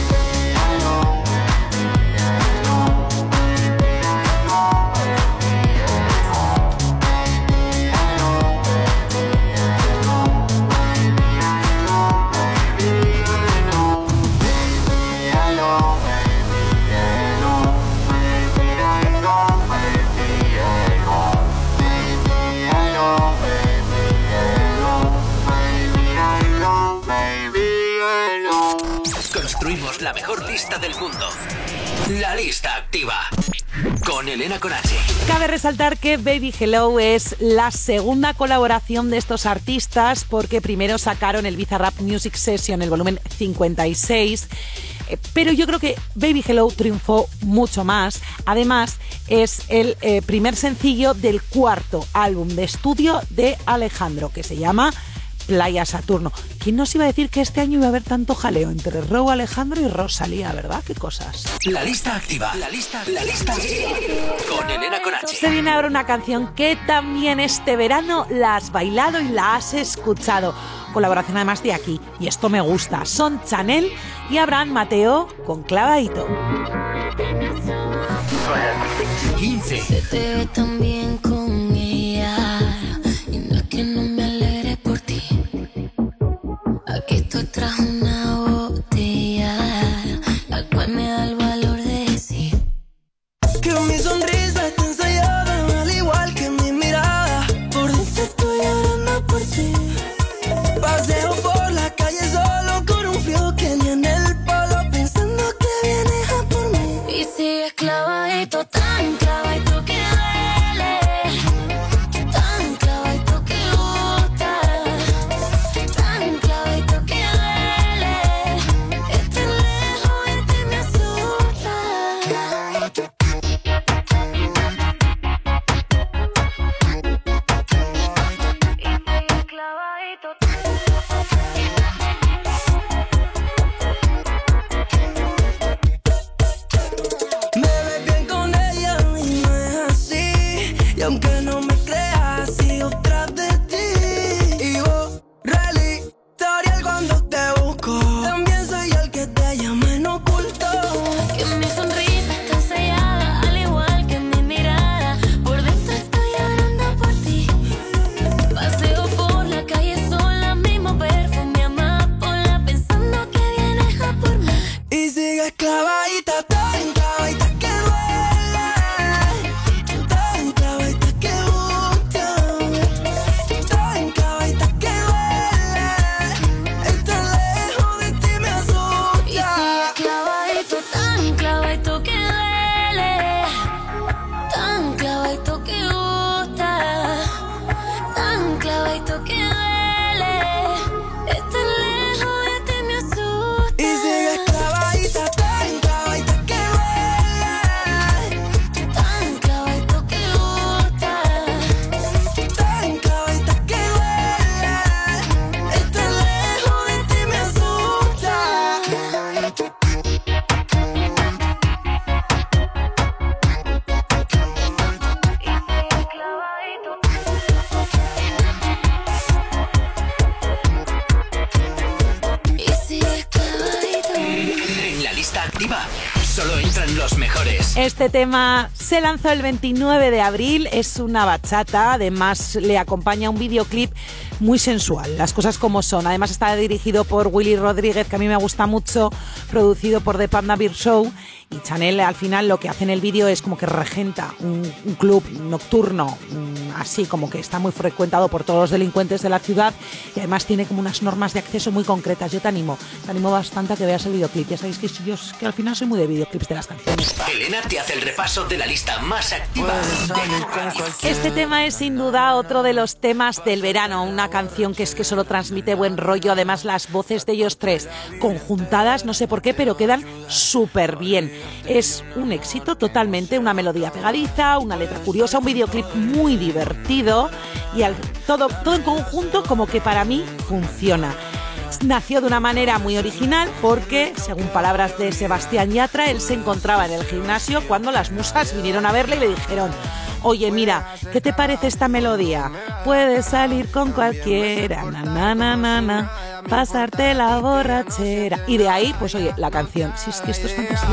Construimos la mejor lista del mundo. La lista activa. Con Elena Conache. Cabe resaltar que Baby Hello es la segunda colaboración de estos artistas, porque primero sacaron el Bizarrap Music Session, el volumen cincuenta y seis, eh, pero yo creo que Baby Hello triunfó mucho más. Además, es el eh, primer sencillo del cuarto álbum de estudio de Alejandro, que se llama Playa Saturno. ¿Quién nos iba a decir que este año iba a haber tanto jaleo entre Rauw Alejandro y Rosalía, verdad? ¿Qué cosas? La lista activa. La lista, la lista activa. Con Elena Conache. Se viene ahora una canción que también este verano la has bailado y la has escuchado. Colaboración además de aquí, y esto me gusta. Son Chanel y Abraham Mateo con Clavadito. quince. Se te ve tan bien con ella, y no es que no me alegre por ti. Aquí estoy tras una botella, la cual me da el valor de decir que mi sonrisa está ensayada, al igual que mi mirada. Por dentro estoy llorando por ti. Paseo por la calle solo con un frío que ni en el polo, pensando que vienes a por mí. y sigues clavadito, tan clavadito que duele, tan clavadito que gusta, tan clavadito que duele. Estar lejos de ti me asusta. Me ves bien con ella y no es así. Y aunque no me creas, sigo tras de ti. Y borra el historial cuando te busco. También soy el que te llama en oculto. Que mi sonrisa está sellada, al igual que mi mirada. Por dentro estoy llorando por ti. Paseo por la calle sola, mismo perfume amapola, pensando que vienes a por mí. Y sigues clavadita, tan clavadita que duele, tan clavadita que gusta, tan clavadita que duele. Estar lejos de ti me Y asusta. sigues clavadito, tan clavadito que duele, tan clavadito que gusta, tan clavadito que duele. Estar lejos de ti me asusta. Y sigues clavadita, tan clavadita que duele, Tan clavadito que gusta, tan clavadita que duele. Estar lejos de ti me asusta. y sigues clavadito. En la lista activa solo entran los mejores. Este tema se lanzó el veintinueve de abril, es una bachata, además le acompaña un videoclip muy sensual, las cosas como son. Además está dirigido por Willy Rodríguez, que a mí me gusta mucho, producido por The Panda Beer Show, Y Chanel al final lo que hace en el vídeo es como que regenta un, un club nocturno, um, así como que está muy frecuentado por todos los delincuentes de la ciudad y además tiene como unas normas de acceso muy concretas. Yo te animo, te animo bastante a que veas el videoclip. Ya sabéis que yo que al final soy muy de videoclips de las canciones. Elena te hace el repaso de la lista más activa de la radio. Este tema es sin duda otro de los temas del verano, una canción que es que solo transmite buen rollo. Además las voces de ellos tres conjuntadas, no sé por qué, pero quedan súper bien. Es un éxito totalmente, una melodía pegadiza, una letra curiosa, un videoclip muy divertido y al, todo, todo en conjunto como que para mí funciona. Nació de una manera muy original porque, según palabras de Sebastián Yatra, él se encontraba en el gimnasio cuando las musas vinieron a verle y le dijeron: oye, mira, ¿qué te parece esta melodía? Puedes salir con cualquiera, na, na, na, na, na, pasarte la borrachera. Y de ahí, pues oye, la canción. Si es que esto es fantasía.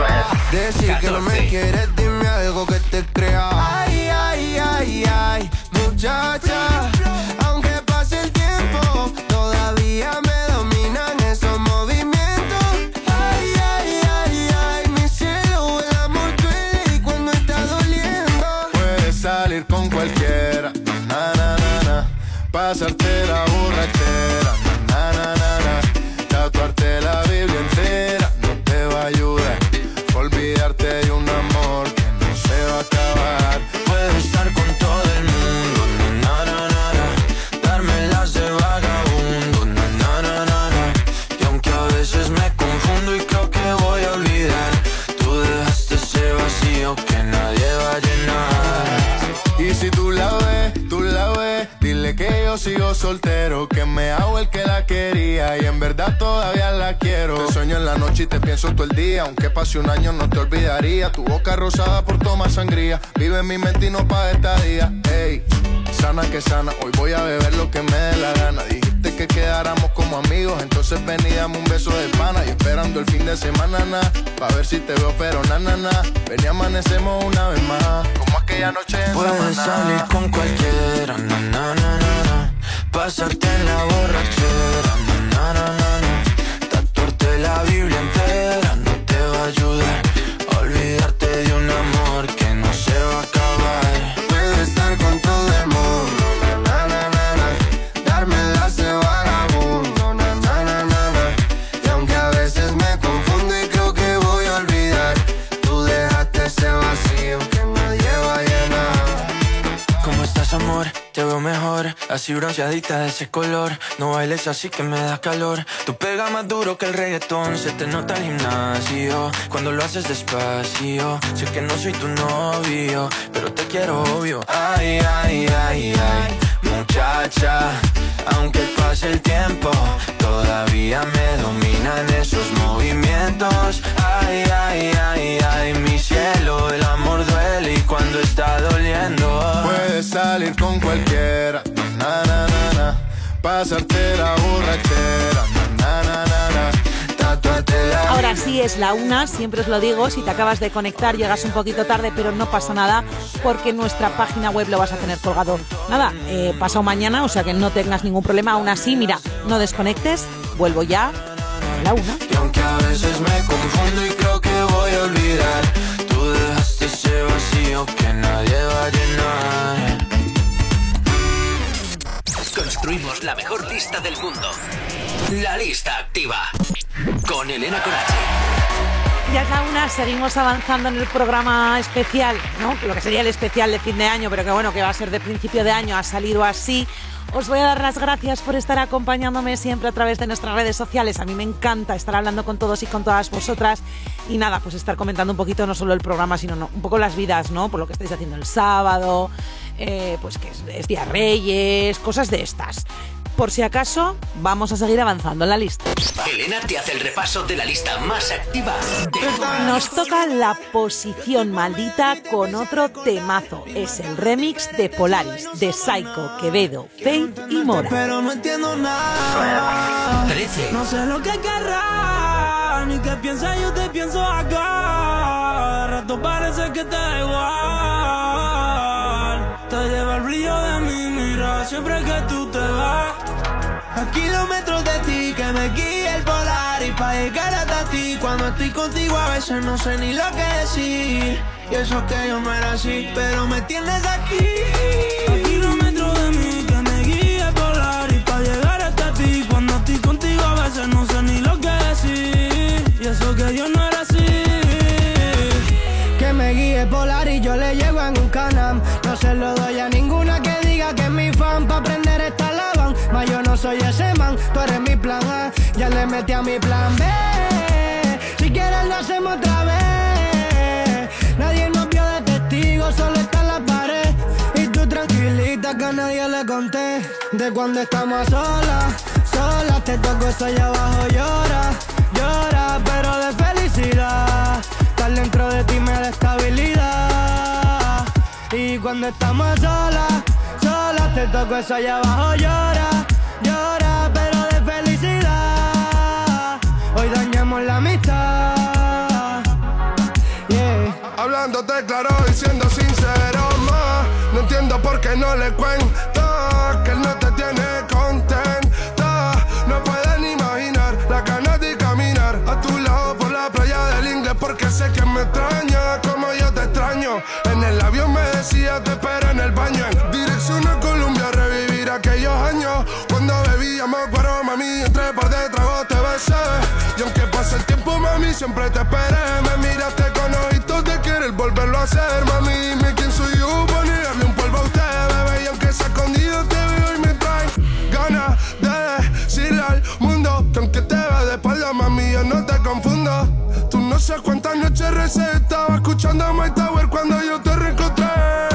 Decir que no me quieres, dime algo que te crea. Ay, ay, ay, ay, muchacha, aunque pase el tiempo, todavía me dominan esos movimientos. Ay, ay, ay, ay, mi cielo, el amor duele y cuando está doliendo. Puedes salir con cualquiera, na, na, na, na, pasarte la borrachera, na, na, na, na, tatuarte la Biblia entera no te va a ayudar. Olvidarte de un amor que no se va a acabar. Puedes estar con todo el mundo, na, na, na, na, darme las de vagabundo, na, na, na, na, na. Y aunque a veces me confundo y creo que voy a olvidar, tú dejaste ese vacío que nadie va a llenar. Y si tú la ves, tú la ves, dile que yo sigo soltero, que me hago el que la quería y en verdad todavía la quiero. Te sueño en la noche y te pienso todo el día, aunque pase un año no te olvidaría. Tu boca rosada por tomar sangría, vive en mi mente y no pa' esta día. Ey, sana que sana, hoy voy a beber lo que me dé la gana. Dijiste que quedáramos como amigos, entonces ven y dame un beso de pana. Y esperando el fin de semana, na, pa' ver si te veo, pero na, na, na. Ven y amanecemos una vez más, como aquella noche en Samaná. Puedes salir con cualquiera, na, na, na, na, na, pasarte en la borrachera, na, na, na, na, na, tatuarte la Biblia entera no te va a ayudar. Olvidarte de un amor que no se va a acabar. Puedes estar con todo el mundo, na, na, na, na, darme las de vagabundo, na, na, na, na, na. Y aunque a veces me confundo y creo que voy a olvidar, tú dejaste ese vacío que nadie va a llenar. ¿Cómo estás, amor? Te veo mejor, así bronceadita de ese color. No bailes así que me da calor. Tú pegas más duro que el reggaetón. Se te nota el gimnasio cuando lo haces despacio. Sé que no soy tu novio, pero te quiero obvio. Ay, ay, ay, ay, muchacha, aunque pase el tiempo, todavía me dominan esos movimientos. Ay, ay, ay, ay, mi cielo, el amor duele y cuando está doliendo. Puedes salir con cualquiera, na, na, na, na, pasarte la borrachera, na, na, na, na, tatuate la... Ahora sí es la una, siempre os lo digo, si te acabas de conectar llegas un poquito tarde, pero no pasa nada porque en nuestra página web lo vas a tener colgado. Nada, eh, pasado mañana, o sea que no tengas ningún problema. Aún así, mira, no desconectes, vuelvo ya a la una. Y aunque a veces me confundo y creo que voy a olvidar, tú dejaste ese vacío que nadie va a llenar. Construimos la mejor lista del mundo. La lista activa. Con Elena Conache. Ya es la una, seguimos avanzando en el programa especial, ¿no? Lo que sería el especial de fin de año, pero que bueno, que va a ser de principio de año, ha salido así. Os voy a dar las gracias por estar acompañándome siempre a través de nuestras redes sociales. A mí me encanta estar hablando con todos y con todas vosotras. Y nada, pues estar comentando un poquito, no solo el programa, sino no, un poco las vidas, ¿no? Por lo que estáis haciendo el sábado, eh, pues que es, es Día Reyes, cosas de estas. Por si acaso, vamos a seguir avanzando en la lista. Elena te hace el repaso de la lista más activa de... Nos toca la posición maldita con otro temazo. Es el remix de Polaris, de Psycho, Quevedo, Faith y Mora. Pero no entiendo nada. trece. No sé lo que querrás, ni qué piensas, yo te pienso acá. De rato parece que te da igual. Te lleva el brillo de mi mirada siempre que tú te vas. A kilómetros de ti que me guía el Polaris pa' llegar hasta ti. Cuando estoy contigo a veces no sé ni lo que decir. Y eso que yo no era así, pero me tienes aquí. A kilómetros de mí que me guíe volar y pa' llegar hasta ti. Cuando estoy contigo a veces no sé ni lo que decir. Y eso que yo no era así. Que me guíe polar y yo le llego en un Can-Am. No se lo doy a ninguna que diga que es mi fan. Pa' aprender esta lavan, mas yo no soy ese man. Tú eres mi plan A, ya le metí a mi plan B. Si quieres lo hacemos otra vez. Nadie nos vio de testigo, solo está en la pared. Y tú tranquilita que a nadie le conté. De cuando estamos a solas, solas. Te toco eso allá abajo, llora, llora, pero de felicidad. Estar dentro de ti me da estabilidad. Y cuando estamos a solas, solas, te toco eso allá abajo, llora, llora, pero de felicidad. Hoy dañamos la amistad. Yeah. Hablándote claro y siendo sincero más. No entiendo por qué no le cuento que él no te tiene contenta. No pueden imaginar la ganas de caminar a tu lado por la playa del inglés, porque sé que me extraña como yo te extraño. En el avión me decía te espero en el baño. En dirección a Colombia, revivir aquellos años cuando bebíamos cuero, mami, entre par de tragos te besé. Y aunque pase el tiempo, mami, siempre te esperé. Me miraste con ojitos de querer volverlo a hacer, mami. Dime quién soy yo para negarle un polvo a usted, bebé. Y aunque sea escondido te veo y me trae ganas de decirle al mundo que aunque te ve de espalda, mami, yo no te confundo. Tú no sé cuántas noches recé, estaba escuchando a My Tower cuando yo te reencontré.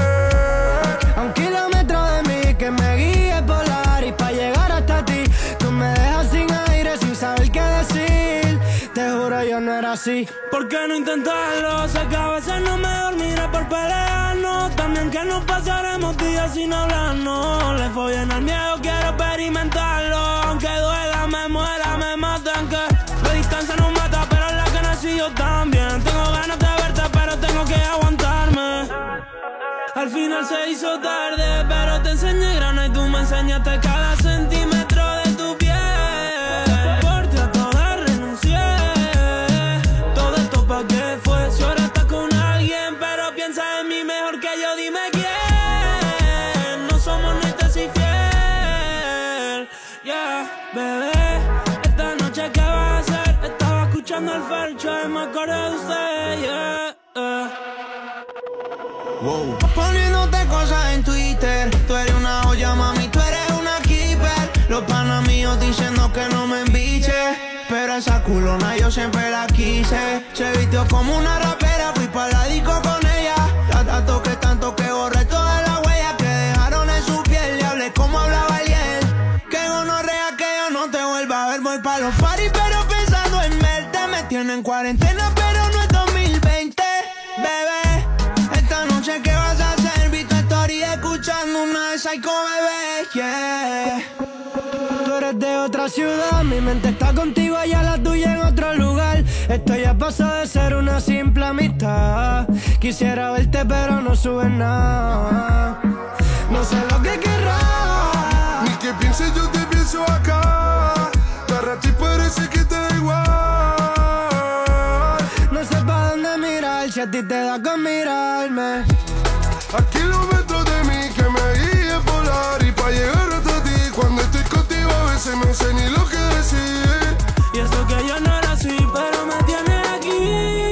A un kilómetro de mí que me guíe polar y pa' llegar hasta ti. Tú me dejas sin aire, sin saber qué decir. Te juro yo no era así. ¿Por qué no intentarlo? Sé que a veces no me dormiré por pelearnos. También que nos pasaremos días sin hablarnos. Le fue bien al miedo, quiero experimentarlo. Aunque duela, me muera, me matan. Que la distancia nos mata, pero es la que nací yo también. Tengo ganas de verte, pero tengo que aguantarme. Al final se hizo tarde, pero te enseñé grana y tú me enseñaste cada centímetro de tu piel. Por ti a todas renuncié. Todo esto pa' qué fue. Si ahora estás con alguien, pero piensa en mí mejor que yo, dime quién. No somos ni te soy fiel. Yeah, bebé, esta noche qué vas a hacer. Estaba escuchando el Fercho y me acordé de usted. Yeah, yeah. Wow. Poniéndote cosas en Twitter. Tú eres una olla, mami, tú eres una keeper. Los panas míos diciendo que no me embiche, pero esa culona yo siempre la quise. Se vistió como una rapera, fui pa' la disco con ella. La toqué tanto que borré todas las huellas que dejaron en su piel. Y hablé como hablaba ayer. Que gonorrea que yo no te vuelva a ver. Voy pa' los parties pero pensando en verte. Me tienen en cuarentena pero no es dos mil veinte, bebé. Esta noche ¿qué vas a hacer? Vi tu story escuchando una de Psycho, bebé, yeah. Tú eres de otra ciudad, mi mente está contigo, allá la tuya en otro lugar. Esto ya pasó de ser una simple amistad. Quisiera verte pero no subes nada. No sé lo que querrás, ni que pienses, yo te pienso acá. Para ti parece que te da igual. No sé pa' dónde mirar, si a ti te da con mirarme. A kilómetros de mí que me guíe volar y pa' llegar hasta ti. Cuando estoy contigo a veces no sé ni lo que decir. Y eso que yo no era así, pero me tienes aquí.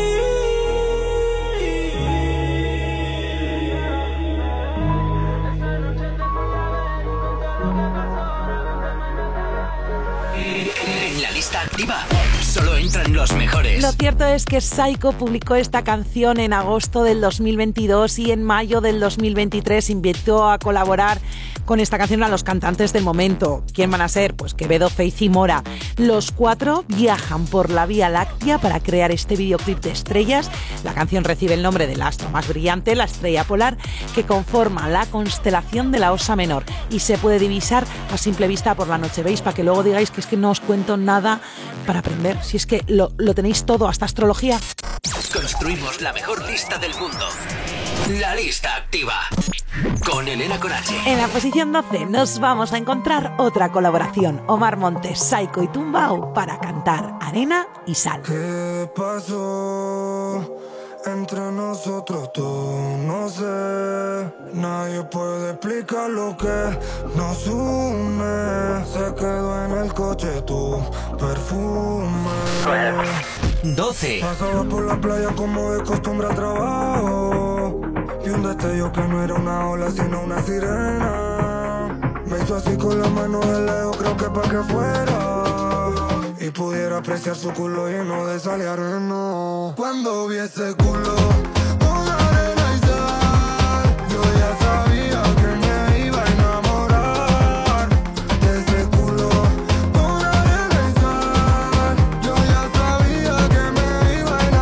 En la lista activa solo entran los mejores. Lo cierto es que Psycho publicó esta canción en agosto del dos mil veintidós y en mayo del dos mil veintitrés invitó a colaborar con esta canción a los cantantes del momento. ¿Quién van a ser? Pues Quevedo, Faith y Mora. Los cuatro viajan por la Vía Láctea para crear este videoclip de estrellas. La canción recibe el nombre del astro más brillante, la estrella polar, que conforma la constelación de la Osa Menor y se puede divisar a simple vista por la noche. ¿Veis? Para que luego digáis que es que no os cuento nada para aprender. Si es que lo, lo tenéis todo, hasta astrología. Construimos la mejor lista del mundo. La lista activa. Con Elena Conache. En la posición doce nos vamos a encontrar otra colaboración. Omar Montes, Saiko y Tumbao para cantar Arena y Sal. ¿Qué pasó entre nosotros tú? No sé. Nadie puede explicar lo que nos une. Se quedó en el coche tu perfume. doce. Pasaba por la playa como de costumbre al trabajo. Y un destello que no era una ola sino una sirena. Me hizo así con la mano de lejos, creo que pa' que fuera y pudiera apreciar su culo lleno de sal y arena. Cuando vi ese culo con arena y sal, yo ya sabía que me iba a enamorar de ese culo con arena y sal. Yo ya sabía que me iba a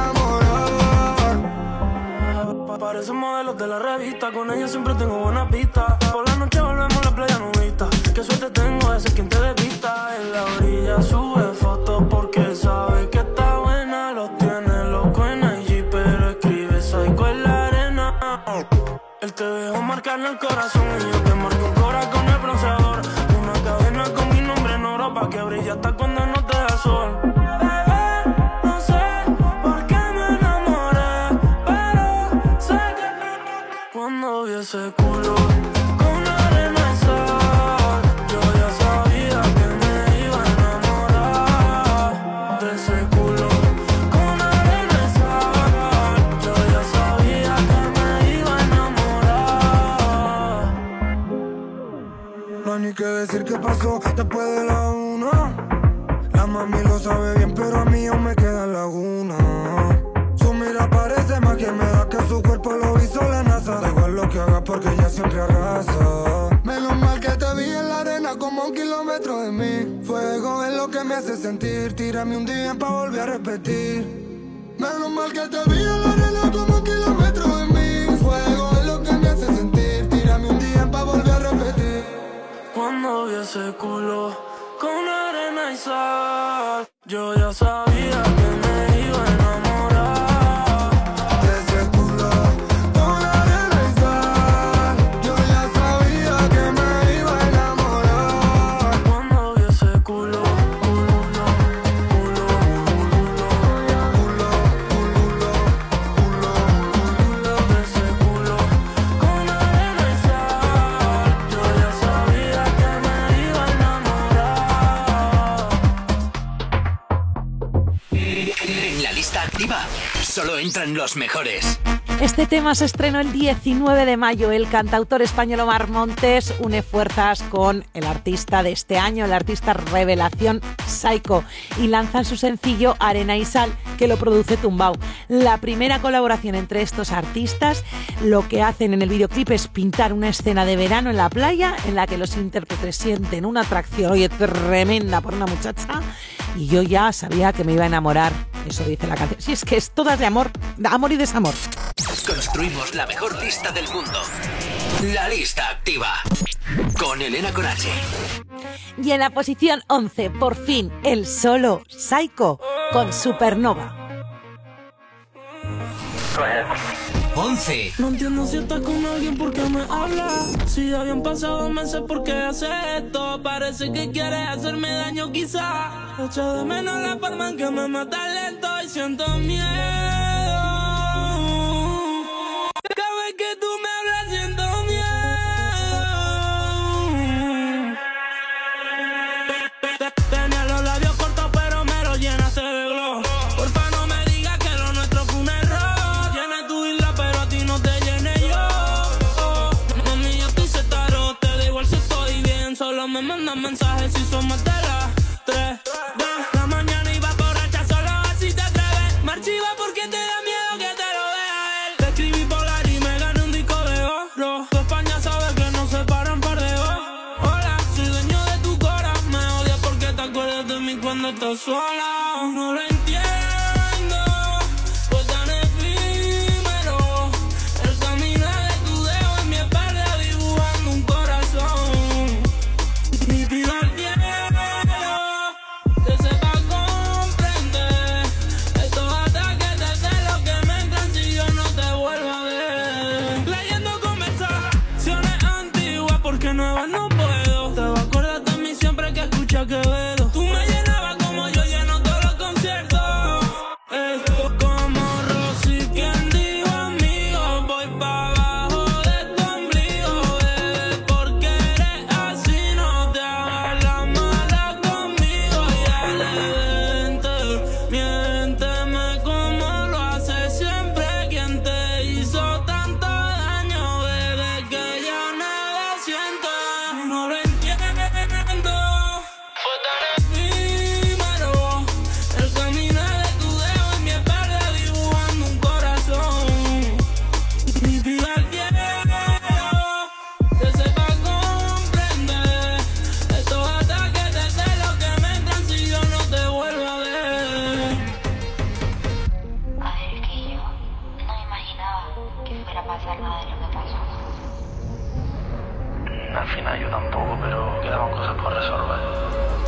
enamorar. Parecen modelos de la revista, con ella siempre tengo buena pista. Por la noche volvemos a la playa nudista. Qué suerte tengo de ser quien te desvista. En la orilla sube fotos porque sabe que está buena. Los tiene loco en I G, pero escribe Saiko en la arena. Él te dejó marcar en el corazón y yo te marco un cora con el bronceador. Una cadena con mi nombre en oro pa' que brille hasta cuando no te da sol. Cuando vi ese culo con arena y sal, yo ya sabía que me iba a enamorar de ese culo con arena y sal. Yo ya sabía que me iba a enamorar. No hay ni que decir qué pasó después de la una. La mami lo sabe bien, pero a mí aún me queda laguna. Su mira parece más que me da que su cuerpo lo hizo la NASA. Da igual lo que haga porque ella siempre arrasa. Menos mal que te vi en la arena como a un kilómetro de mí. Fuego es lo que me hace sentir. Tírame un día pa' volver a repetir. Menos mal que te vi en la arena como a un kilómetro de mí. Fuego es lo que me hace sentir. Tírame un día pa' volver a repetir. Cuando vi ese culo con arena y sal, yo ya sabía que me iba a enamorar. Solo entran los mejores. Este tema se estrenó el diecinueve de mayo. El cantautor español Omar Montes une fuerzas con el artista de este año, el artista revelación Saiko, y lanzan su sencillo Arena y Sal, que lo produce Tumbao. La primera colaboración entre estos artistas. Lo que hacen en el videoclip es pintar una escena de verano en la playa en la que los intérpretes sienten una atracción, oye, tremenda por una muchacha, y yo ya sabía que me iba a enamorar. Eso dice la canción. Si es que es todas de amor, de amor y desamor. Construimos la mejor lista del mundo. La lista activa. Con Elena Conache. Y en la posición once, por fin, el solo Saiko con Supernova. once. No entiendo si estás con alguien porque me habla. Si ya habían pasado meses, ¿por qué haces esto? Parece que quieres hacerme daño quizá. Echo de menos la forma en que me mata lento y siento miedo. Cada vez que tú me hablas siento miedo. Tenía los labios cortos pero me los llenaste de glow. Porfa no me digas que lo nuestro fue un error. Llena tu isla pero a ti no te llené yo. Oh, mami yo estoy setaro, te da igual si estoy bien. Solo me mandan mensajes si son más de las tres de la mañana y va borracha solo así te atreves. Me archiva porque te da miedo que te lo vea él. Te escribí polar y me gané un disco de oro. Tu España sabe que no se paran par de ojos. Hola, soy dueño de tu cora. Me odias porque te acuerdas de mí cuando estás sola. No lo entiendo, fue tan efímero. El camino de tu dedo en mi espalda dibujando un corazón. Mi vida al cielo, que sepa comprender. Estos ataques de celos que me entran si yo no te vuelvo a ver. Natalia Quevedo. Tú me llenabas como yo lleno todos los conciertos. Eh, como Rosy, quien dijo amigo, voy pa' abajo de tu ombligo, bebé, porque eres así, no te hagas la mala conmigo. Y dale, vente, miénteme como lo hace siempre quien te hizo tanto daño, bebé, que ya nada siento. No lo entiendo. Fue tan efímero el caminar de tu dedo en mi espalda dibujando un corazón. Y pido al cielo que sepa comprender estos ataques de celos que me entran si yo no te vuelvo a ver. A ver, es que yo no me imaginaba que fuera a pasar nada de lo que pasó. Al final yo tampoco, pero quedaban cosas por resolver.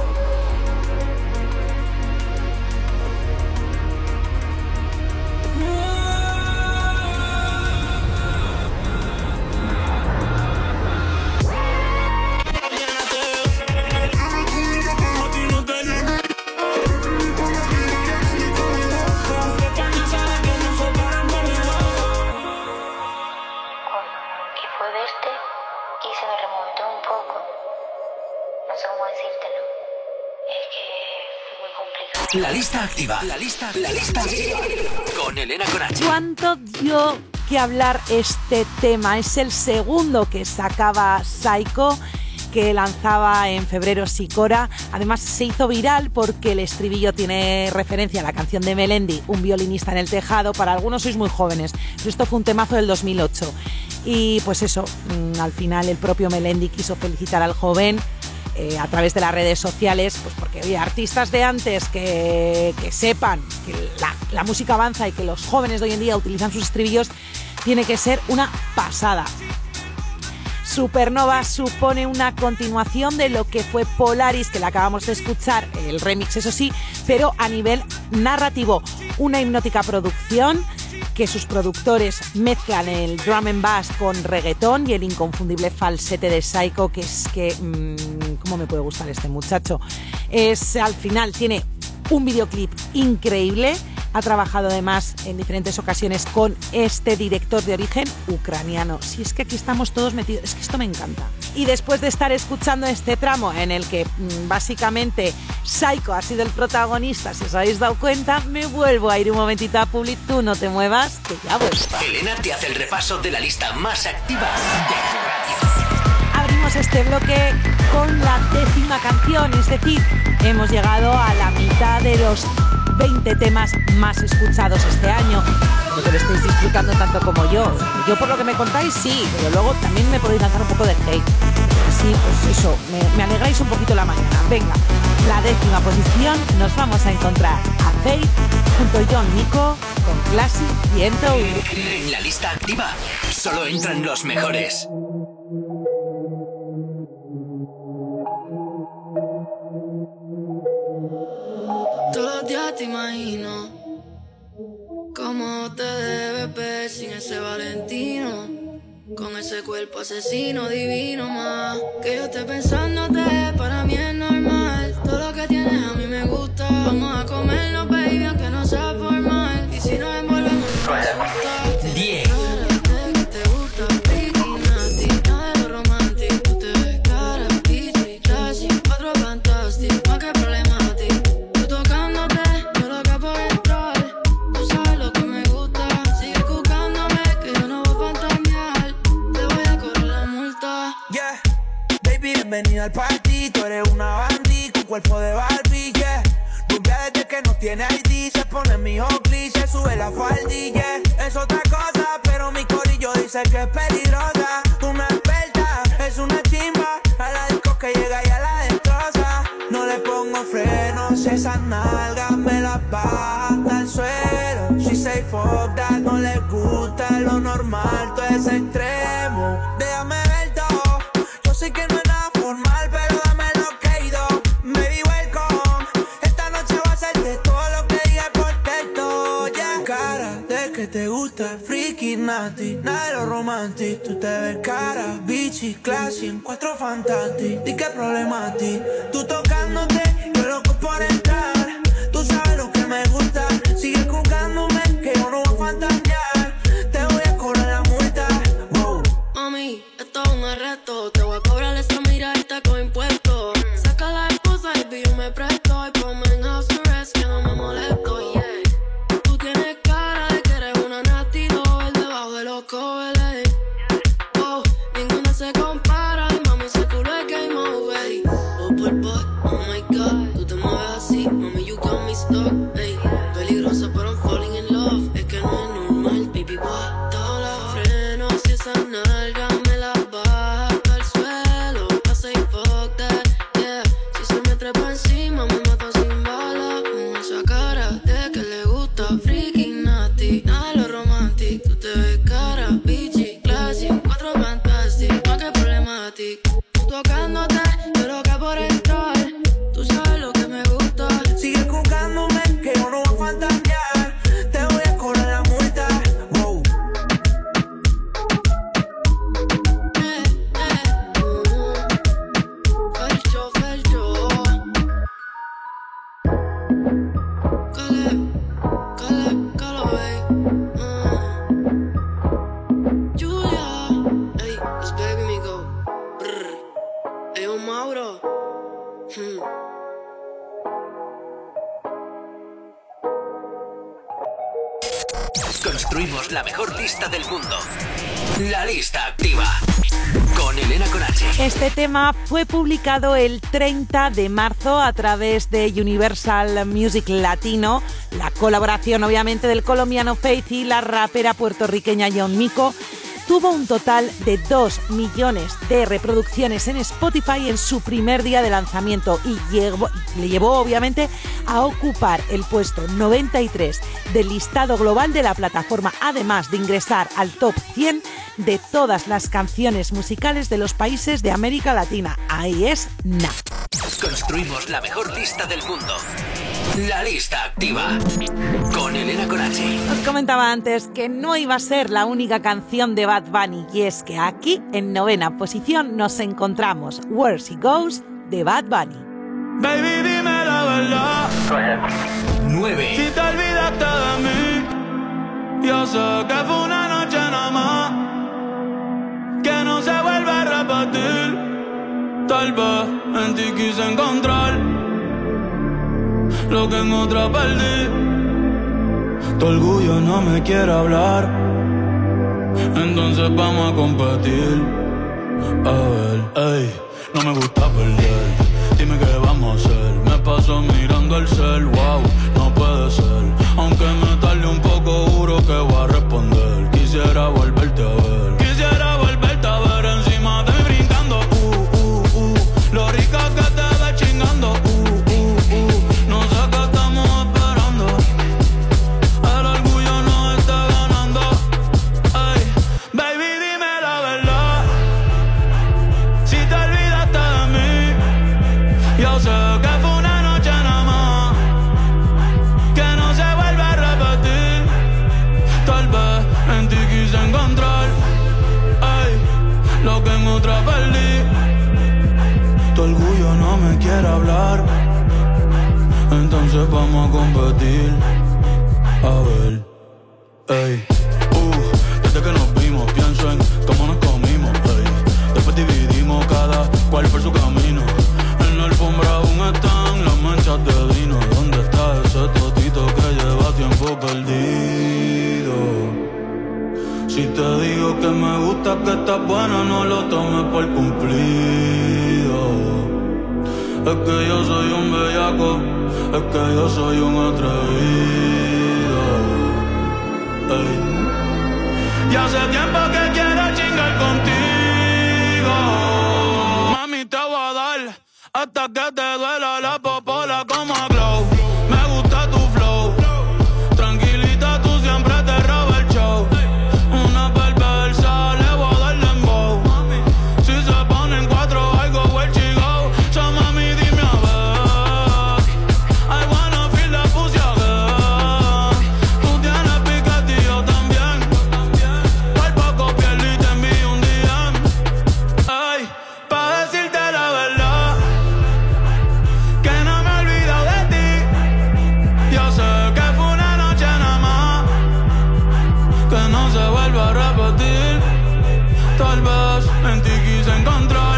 ¿Qué fue de este? Y se me remontó un poco. No sé cómo decírtelo. Es que fue muy complicado. La lista activa. La lista, la lista activa. Con Elena Conache. ¿Cuánto dio que hablar este tema? Es el segundo que sacaba Saiko, que lanzaba en febrero Sicora. Además se hizo viral porque el estribillo tiene referencia a la canción de Melendi, Un violinista en el tejado. Para algunos sois muy jóvenes, pero esto fue un temazo del dos mil ocho. Y pues eso, al final el propio Melendi quiso felicitar al joven eh, a través de las redes sociales, pues porque oye, artistas de antes que, que sepan que la, la música avanza y que los jóvenes de hoy en día utilizan sus estribillos, tiene que ser una pasada. Supernova supone una continuación de lo que fue Polaris, que la acabamos de escuchar, el remix eso sí, pero a nivel narrativo. Una hipnótica producción que sus productores mezclan el drum and bass con reggaetón y el inconfundible falsete de Saiko, que es que... Mmm, ¿cómo me puede gustar este muchacho? Es, al final tiene un videoclip increíble. Ha trabajado además en diferentes ocasiones con este director de origen ucraniano. Si es que aquí estamos todos metidos, es que esto me encanta. Y después de estar escuchando este tramo en el que mmm, básicamente Saiko ha sido el protagonista, si os habéis dado cuenta, me vuelvo a ir un momentito a Public. Tú no te muevas, que ya vuelvo. Elena te hace el repaso de la lista más activa de radio. Abrimos este bloque con la décima canción, es decir, hemos llegado a la mitad de los veinte temas más escuchados este año. Espero que lo estéis disfrutando tanto como yo. Yo por lo que me contáis sí, pero luego también me podéis lanzar un poco de hate. Sí, pues eso, me, me alegráis un poquito la mañana. Venga, la décima posición nos vamos a encontrar a Faith junto a John Nico con Classic ciento uno. En la lista activa solo entran los mejores. Todos los días te imagino cómo te debes ver sin ese Valentino, con ese cuerpo asesino divino más. Que yo esté pensándote, para mí es normal. Todo lo que tienes a mí me gusta. Vamos a comernos, baby, aunque no sea formal. Y si nos envolvemos, diez. Bienvenida al party, tú eres una bandí con cuerpo de Barbie, yeah. Rubia desde que no tiene I D, se pone mi Oakley, se sube la faldilla. Es otra cosa, pero mi corillo dice que es peligrosa. Una experta, es una chimba, a la disco que llega y a la destroza. No le pongo frenos, esas nalgas me las baja hasta el suelo. She say fuck that, no le gusta lo normal, todo es extremo. Déjame ver todo, yo sé que no es nada formal, pero dame lo que he ido. Baby, welcome, esta noche va a ser de todo lo que diga por texto, yeah. Cara de que te gusta, freaky, nasty, nada de lo romantic. Tú te ves cara, bichi, classy, en cuatro fantastic. Di qué problema a ti, tú tocándote, yo loco por entrar. Tú sabes lo que me gusta, sigue jugándome, que yo no voy a fantasear. Te voy a cobrar la multa, wow. Mami, esto es un arresto, te voy a cobrar esa mirada con impuestos. Saca la esposa y yo me presto. Y ponme en house arrest, que no me molesto, yeah. Tú tienes cara de que eres una nasty doll debajo de los covers. Oh, ninguna se compara. Y mami, ese culo es game over. Oh, por boy, oh my god. Tú te mueves así, mami, you got me stuck. Ey, peligrosa, pero I'm falling in love. Es que no es normal, baby, what? Todo la freno, si esa nalga me la baja hasta el suelo. I say fuck that, yeah. Si se me trepa encima, me mata sin bala. Con esa cara de que le gusta, freaking nasty, nada de lo romantic. Tú te ves cara, bitchy, classy, cuatro fantastic, no que problematic. Tú tocándote, yo loca por entrar. Tú sabes lo que me gusta. Sigue jugándome, que yo no voy a fantasear. Te voy a cobrar la multa, wow. Eh, eh, uh, Felcho, Felcho. Cale, cale, cale, uh. Julia, ey, it's baby me go. Brr. Ey, un Mauro. Hmm. Construimos la mejor lista del mundo. La lista activa. Con Elena Conache. Este tema fue publicado el treinta de marzo a través de Universal Music Latino. La colaboración, obviamente, del colombiano Faith y la rapera puertorriqueña John Mico. Tuvo un total de dos millones de reproducciones en Spotify en su primer día de lanzamiento y llegó, le llevó obviamente a ocupar el puesto noventa y tres del listado global de la plataforma, además de ingresar al top cien de todas las canciones musicales de los países de América Latina. Ahí es nada. Construimos la mejor lista del mundo. La lista activa. Con Elena Conache. Os comentaba antes que no iba a ser la única canción de Bad Bunny, y es que aquí, en novena posición, nos encontramos Where She Goes de Bad Bunny. Baby, dime la verdad. nueve. Si te olvidaste de mí, yo sé que fue una noche nada más, que no se vuelve a repetir. Tal vez en ti quise encontrar lo que en otra perdí. Tu orgullo no me quiere hablar, entonces vamos a competir. A ver, ey, no me gusta perder. Dime qué vamos a hacer. Me paso mirando el cel, wow, no puede ser. Aunque me tarde un poco, juro que voy a responder. Quisiera volverte a ver. Quisiera volverte a ver encima de mí brincando. Uh, uh, uh. Lo rica que te ves chingando. Uh, uh, uh. No sé qué estamos esperando. El orgullo no está ganando. Ay, baby, dime la verdad. Si te olvidaste de mí, yo sé que fue una noche nada más, que no se vuelve a repetir. Tal vez en ti quise encontrar, ay, lo que en otra perdí. Tu orgullo no me quiere hablar, entonces vamos a competir. A ver, ey, uh, desde que nos vimos pienso en cómo nos comimos, ey. Después dividimos cada cual por su camino. En la alfombra aún están las manchas de vino. ¿Dónde está ese totito que lleva tiempo perdido? Si te digo que me gusta, que estás buena, no lo tomes por cumplido. Es que yo soy un bellaco, es que yo soy un atrevido. Ey. Y hace tiempo que quiero chingar contigo. Mami, te voy a dar hasta que te duela la popola como a Glow. Me gusta tu flow, tranquilita, tú siempre te robas el show. Una perversa, le voy a dar dembow. Si se ponen cuatro, I go where she go. So mami, dime a ver, I wanna feel the pussy again. Tú tienes piquete y yo también. Tal vez en ti quise encontrar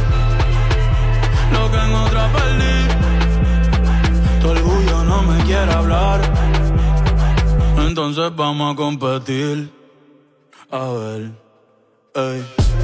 lo que en otra perdí. Tu orgullo no me quiere hablar, entonces vamos a competir. A ver, ey.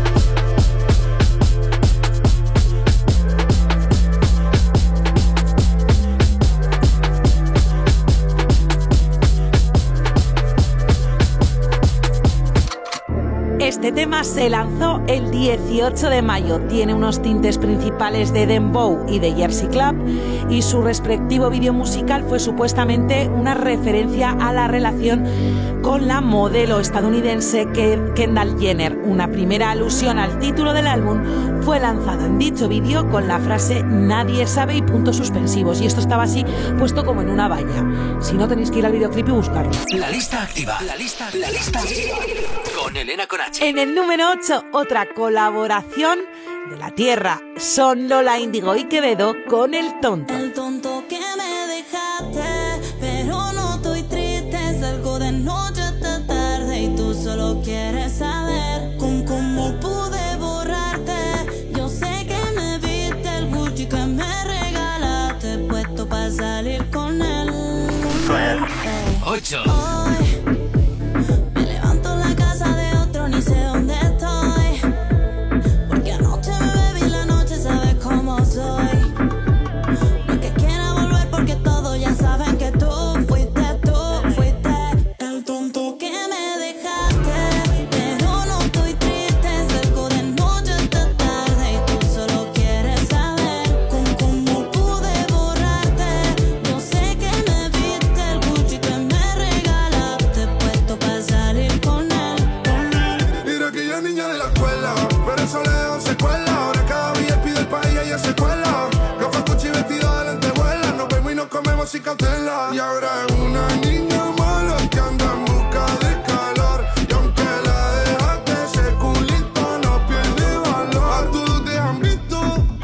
Este tema se lanzó el dieciocho de mayo, tiene unos tintes principales de Dembow y de Jersey Club y su respectivo vídeo musical fue supuestamente una referencia a la relación con la modelo estadounidense Kendall Jenner. Una primera alusión al título del álbum fue lanzado en dicho vídeo con la frase nadie sabe y puntos suspensivos, y esto estaba así puesto como en una valla. Si no, tenéis que ir al videoclip y buscarlo. La lista activa, la lista, la lista activa con Elena con H. En el número ocho, otra colaboración de la tierra, son Lola Índigo y Quevedo con El Tonto. El tonto que me dejaste, pero no estoy triste, salgo de noche hasta tarde y tú solo quieres saber con cómo pude borrarte. Yo sé que me viste el Gucci que me regalaste, puesto para salir con él. ocho. Hoy me levanto en la casa de otro, ni sé dónde estoy, porque anoche me bebí la noche, sabes cómo soy. No es que quiera volver porque todos ya saben que tú fuiste, tú fuiste el tonto que me dejaste, pero no estoy triste, salgo de noche hasta tarde y tú solo quieres saber con cómo pude borrarte. Yo sé que me viste el Gucci que me regalaste, puesto para salir con él, con él. Mira aquella niña de la escuela, pero eso le dejó secuela. Ahora cada día pide el país y ella se cuela. Gafas, Gucci, vestido de lentejuela. Nos vemos y nos comemos sin cautela. Y ahora es una niña mala que anda en busca de calor. Y aunque la dejaste, ese culito no pierde valor. A todos te han visto,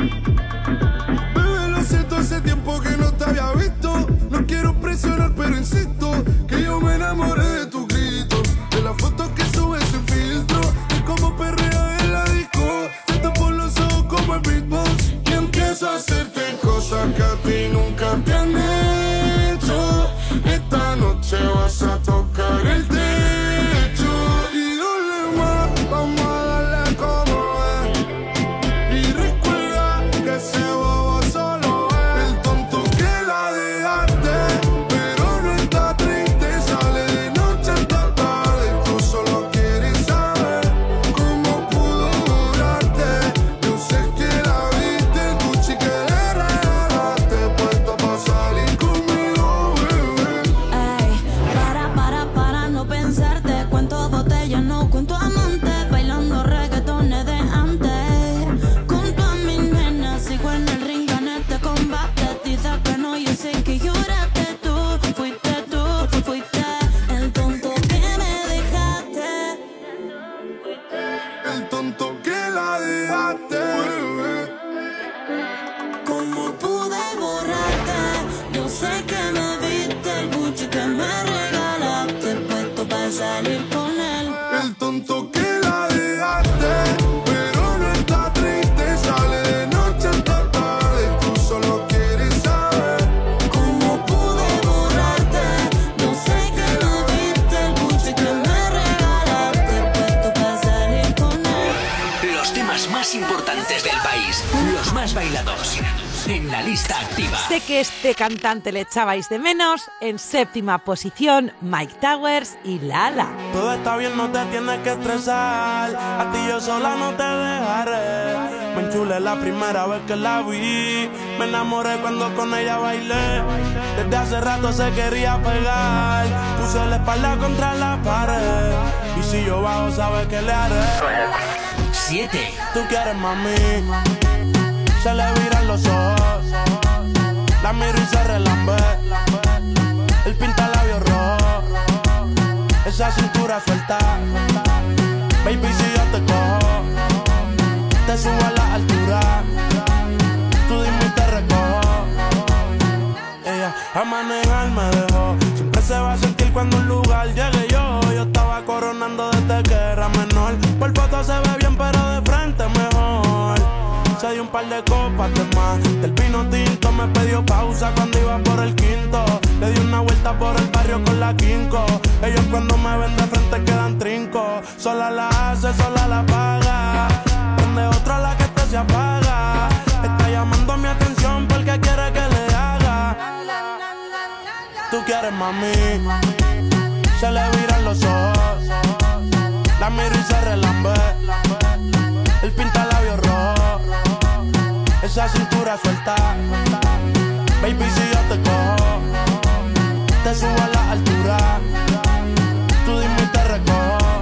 bebé, lo siento, hace tiempo que no te había visto. No quiero presionar, pero insisto que yo me enamoré de tu grito, de las fotos que subes sin filtro, y como perrea en la disco. Te tapo los ojos como el beatbox y empiezo a hacerte cosas que a ti nunca te han hecho. Esta noche vas a tocar el techo y dale más, vamos a darle como es. Y recuerda que ese bobo solo es el tonto que la dejaste, pero no está triste, sale de noche hasta tarde. Tú solo quieres saber cómo pudo durarte. Yo sé que la viste, el Gucci que le regalaste, puesto para salir conmigo, bebé. Ey, para, para, para no pensarte, cuento botellas, no cuento amantes, bailando reggaetones de antes. Junto a mi nena, sigo en el ring, gané este combate. Dice que no, yo sé que lloraste tú, fuiste tú, fuiste el tonto que me dejaste. El tonto que la dejaste, bebé. ¿Cómo pude borrarte? Yo sé que me viste el Gucci que me regalaste, puesto para salir con él. El tonto que la dejaste, pero no está triste, sale de noche hasta tarde. Tú solo quieres saber ¿Cómo pude borrarte? Yo sé que me viste el Gucci que me regalaste, puesto para salir con él. Los temas más importantes del país, los más bailados, en la lista activa. Sé que este cantante le echabais de menos. En séptima posición, Mike Towers y Lala. Todo está bien, no te tienes que estresar. A ti yo sola no te dejaré. Me enchulé la primera vez que la vi. Me enamoré cuando con ella bailé. Desde hace rato se quería pegar. Puse la espalda contra la pared. Y si yo bajo, sabes que le haré. siete. Tú quieres, mami. Se le viran los ojos. La miro y se relambe. El pinta labios rojo. Esa cintura suelta. Baby, si yo te cojo, te subo a la altura. Tú dime y te recojo. Ella a manejar me dejó. Siempre se va a sentir cuando un lugar llegue yo. Yo estaba coronando desde que era menor. Por foto se ve bien, pero de frente mejor. Se dio un par de copas de más. Del vino tinto me pidió pausa cuando iba por el quinto. Le di una vuelta por el barrio con la quinco. Ellos cuando me ven de frente quedan trinco. Sola la hace, sola la paga. Prende otra la que este se apaga. Está llamando mi atención porque quiere que le haga. Tú quieres, mami. Se le viran los ojos. La miro y se relambe. El pinta labios rojo. Esa cintura suelta. Baby, si yo te cojo, te subo a la altura. Tú dime y te recojo.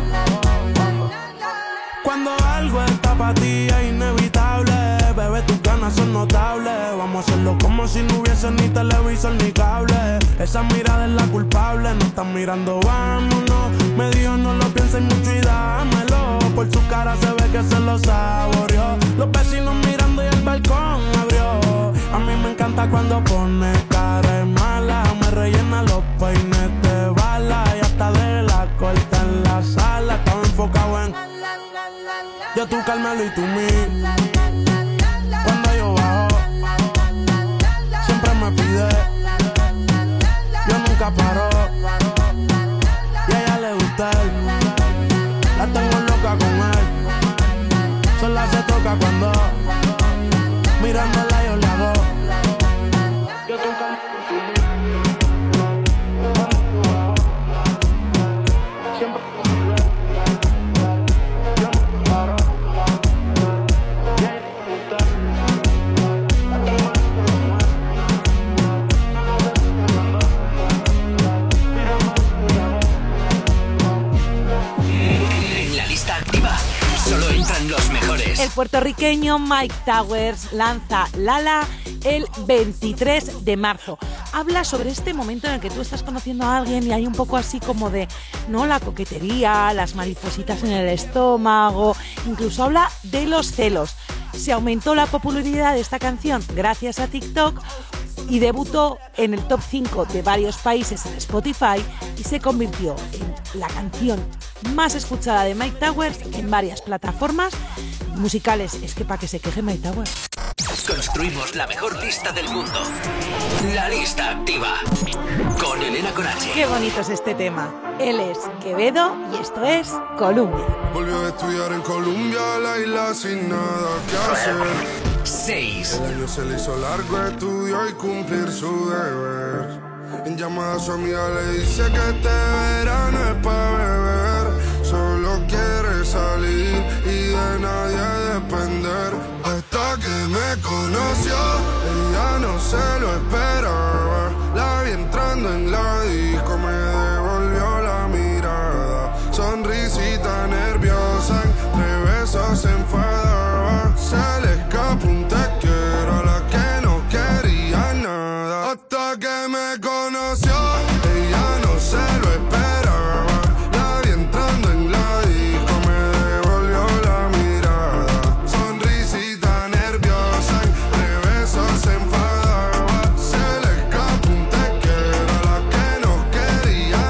Cuando algo está para ti es inevitable. Bebé, tus ganas son notables. Vamos a hacerlo como si no hubiese ni televisor ni cable. Esa mirada es la culpable. No están mirando, vámonos. Me dijo no lo pienses mucho y dámelo. Por su cara se ve que se lo saboreó. Los vecinos mirando y el balcón abrió. A mí me encanta cuando pone cara de mala. Me rellena los peines de bala. Y hasta de la corta en la sala. Estaba enfocado en yo, tú, Carmelo y tú, mí. Cuando yo bajo siempre me pide. Yo nunca paro. Y a ella le gusta él. La tengo loca con él. Sola se toca cuando mirándola yo le hago. Yo tú, Carmelo y tú, mí. Siempre los mejores. El puertorriqueño Mike Towers lanza Lala el veintitrés de marzo. Habla sobre este momento en el que tú estás conociendo a alguien y hay un poco así como de, ¿no?, la coquetería, las maripositas en el estómago, incluso habla de los celos. Se aumentó la popularidad de esta canción gracias a TikTok y debutó en el top cinco de varios países en Spotify y se convirtió en la canción más escuchada de Mike Towers en varias plataformas musicales. Es que para que se queje Mike Towers. Construimos la mejor lista del mundo. La lista activa. Con Elena Conache. Qué bonito es este tema. Él es Quevedo y esto es Colombia. Volvió a estudiar en Colombia, la isla sin nada que hacer. seis. El año se le hizo largo, estudió y cumplir su deber. En llamada a su amiga le dice que este verano es pa' beber. Solo quiere salir y de nadie depender. Hasta que me conoció, ella no se lo esperaba. La vi entrando en la disco, me devolvió la mirada. Sonrisita nerviosa, entre besos se enfadaba. Se le escapó un te quiero a la que no quería nada. Hasta que me conoció, ella no se lo esperaba. La vi entrando en la disco, me devolvió la mirada. Sonrisita nerviosa, entre besos se enfadaba. Se le escapó un te quiero a la que no quería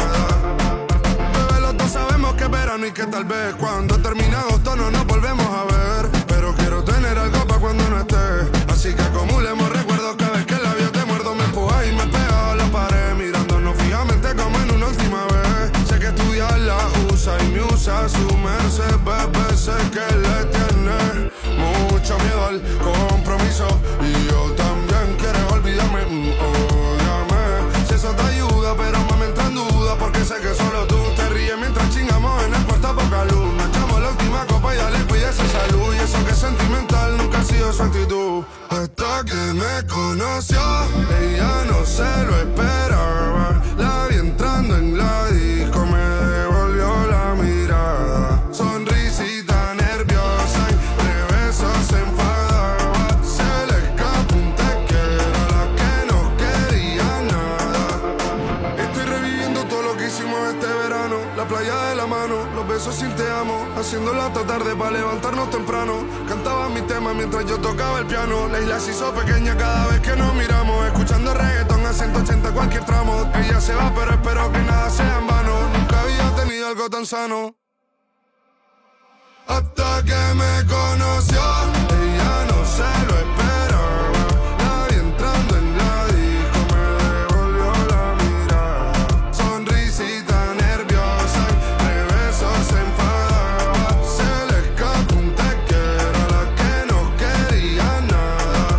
nada. Bebé, los dos sabemos que es verano y que tal vez cuando termine agosto no nos volvemos a ver. Pero quiero tener algo pa' cuando no esté. Así que acumulemos recuerdos cada vez que el labio te muerdo. Me empuja y me pega a la pared, mirándonos fijamente como en una última vez. Sé que estudiar la usa y me usa su merced. Bebé, sé que le tiene mucho miedo al compromiso. Y yo también quiero olvidarme, mm, ódiame. Si eso te ayuda, pero me entra en duda. Porque sé que solo tú te ríes mientras chingamos en el cuarto poca luz. Nos echamos la última copa y ya le cuide esa salud. Y eso que es sentimental nunca ha sido su actitud. Hasta que me conoció, ella no se lo esperaba. La vi entrando en la disco, me devolvió la mirada. Sonrisita nerviosa, entre besos se enfadaba. Se le escapó un te quiero a la que no quería nada. Estoy reviviendo todo lo que hicimos este verano. La playa de la mano, los besos sin te amo. Haciéndolo hasta tarde para levantarnos temprano. Cantaba mi tema mientras yo tocaba el piano. La isla se hizo pequeña cada vez que nos miramos. Escuchando reggaetón a ciento ochenta cualquier tramo. Ella se va, pero espero que nada sea en vano. Nunca había tenido algo tan sano. Hasta que me conoció, ella no se lo esperaba. La vi entrando en la disco, me devolvió la mirada. Sonrisita nerviosa, de besos se enfadaba. Se le escapó un te quiero a la que no quería nada.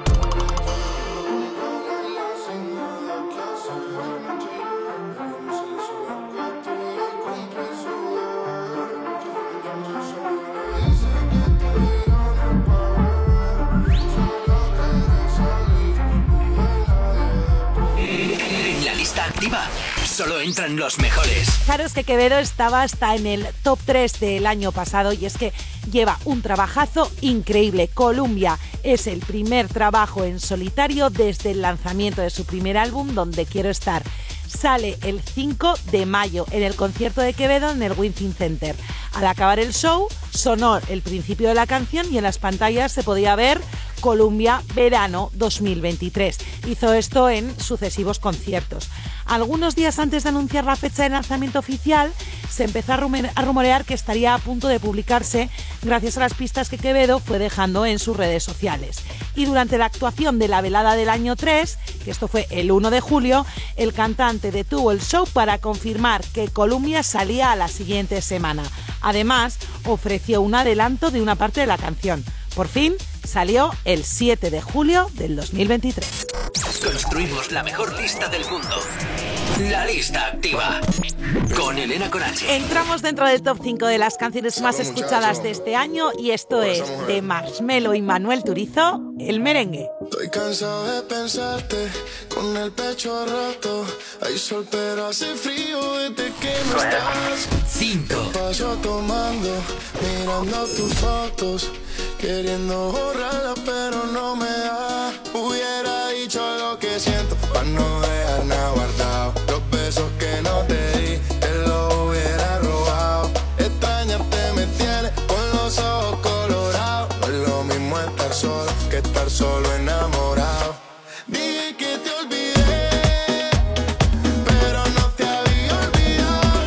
En la lista activa solo entran los mejores. Claro, es que Quevedo estaba hasta en el top tres del año pasado y es que lleva un trabajazo increíble. Columbia es el primer trabajo en solitario desde el lanzamiento de su primer álbum, Donde Quiero Estar. Sale el cinco de mayo en el concierto de Quevedo en el Withings Center. Al acabar el show, sonó el principio de la canción y en las pantallas se podía ver Columbia Verano dos mil veintitrés. Hizo esto en sucesivos conciertos. Algunos días antes de anunciar la fecha de lanzamiento oficial, se empezó a rumorear que estaría a punto de publicarse gracias a las pistas que Quevedo fue dejando en sus redes sociales. Y durante la actuación de la velada del año tres, que esto fue el uno de julio, el cantante detuvo el show para confirmar que Columbia salía a la siguiente semana. Además, ofreció un adelanto de una parte de la canción. Por fin, salió el siete de julio del dos mil veintitrés. Construimos la mejor lista del mundo. La lista activa. Con Elena Conache. Entramos dentro del top cinco de las canciones más escuchadas de este año y esto es de Marshmello y Manuel Turizo, El Merengue. Estoy cansado de pensarte con el pecho roto. Hay sol pero hace frío desde que no estás. Cinco. Paso tomando, mirando tus fotos, queriendo borrarlas pero no me da. Hubiera dicho lo que siento para no dejar nada guardado. Los besos que no te di, te los hubiera robado. Extrañarte me tiene con los ojos colorados. No es lo mismo estar solo que estar solo enamorado. Dije que te olvidé, pero no te había olvidado.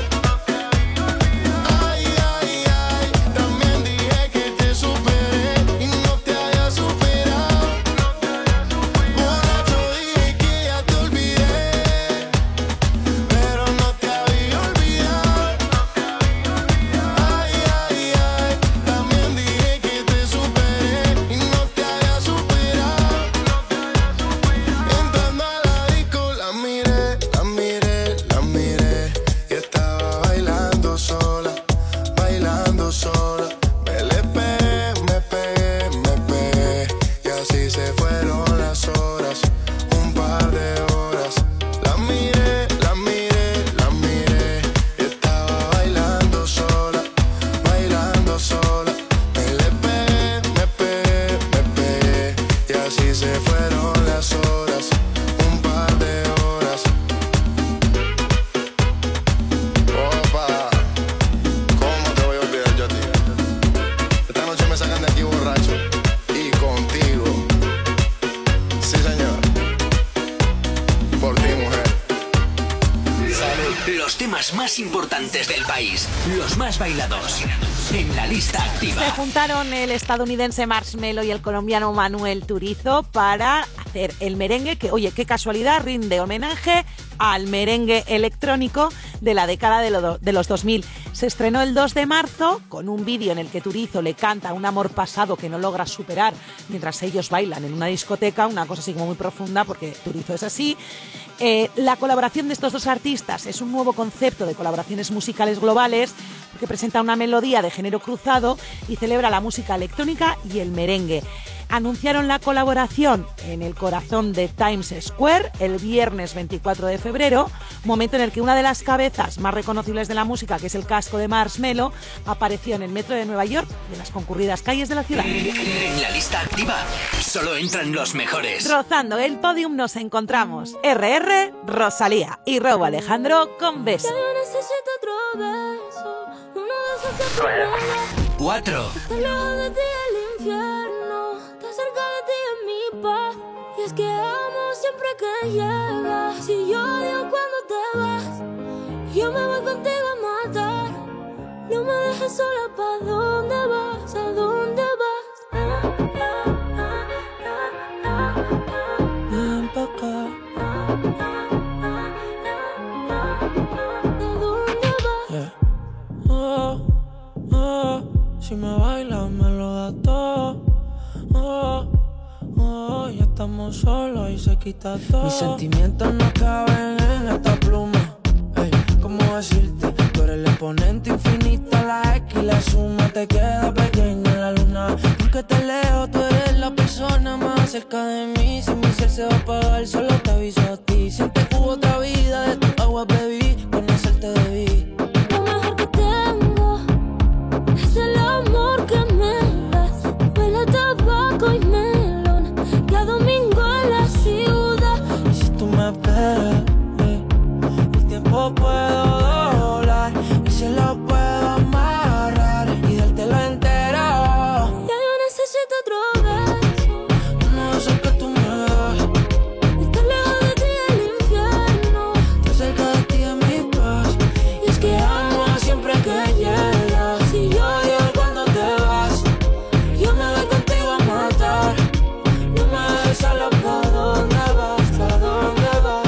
Ay, ay, ay, también dije que te superé y no te había superado. Borracho dije que ya te olvidé, pero no te había olvidado. Ay, ay, ay, también dije que te superé y no te había superado. Entrando a la disco la miré, la miré, la miré y estaba bailando sola, bailando sola. Me le pegué, me pegué, me pegué y así se fueron las horas, un par de horas. La miré, la miré, la miré y estaba bailando sola, bailando sola. Me le pegué, me pegué, me pegué y así se fueron las horas, un par de horas. Opa, ¿cómo te voy a olvidar yo a ti? Esta noche me sacan de aquí borracho y contigo. Sí, señor. Por ti, mujer. Salud. Los temas más importantes del país, los más bailados. En la lista activa. Se juntaron el estadounidense Marshmello y el colombiano Manuel Turizo para hacer el merengue que, oye, qué casualidad, rinde homenaje al merengue electrónico de la década de, lo, de los dos mil. Se estrenó el dos de marzo con un vídeo en el que Turizo le canta un amor pasado que no logra superar mientras ellos bailan en una discoteca, una cosa así como muy profunda porque Turizo es así. Eh, la colaboración de estos dos artistas es un nuevo concepto de colaboraciones musicales globales que presenta una melodía de género cruzado y celebra la música electrónica y el merengue. Anunciaron la colaboración en el corazón de Times Square el viernes veinticuatro de febrero, momento en el que una de las cabezas más reconocibles de la música, que es el casco de Marshmello, apareció en el metro de Nueva York y en las concurridas calles de la ciudad. En la lista activa solo entran los mejores. Rozando el podium nos encontramos R R, Rosalía y Rauw Alejandro con Beso. Yo necesito otro beso, uno de esos que primero. Cuatro. Te lejos de ti el infierno, te cerca de ti es mi paz. Y es que amo siempre que llegas. Si yo odio cuando te No me dejes sola, ¿pa' dónde vas? ¿A dónde vas? Ven pa' acá. ¿A dónde vas? Yeah. Oh, oh, si me bailas me lo da todo. Oh, oh, ya estamos solos y se quita todo. Mis sentimientos no caben en esta pluma. Ey, ¿cómo decirte? Tú eres el exponente infinito, la X y la suma te queda pequeña en la luna. Aunque te leo, tú eres la persona más cerca de mí. Si mi ser se va a apagar, solo te aviso a ti. Siente que hubo otra vida, de tu agua bebí, conocerte debí. Lo mejor que tengo es el amor que me das. Huele a tabaco y melón, y a domingo en la ciudad. Y si tú me esperas, eh, el tiempo puedo doblar y se lo puedo amarrar y dártelo entero. Ya yo necesito otro beso, Uno de esos que tú me das. estar lejos de ti el infierno, Estar cerca de ti es mi paz. y es que amo Siempre que llegas, si yo odio cuando te vas, yo me voy contigo a matar. no me dejes solo. ¿Pa' dónde vas? ¿Pa' dónde vas?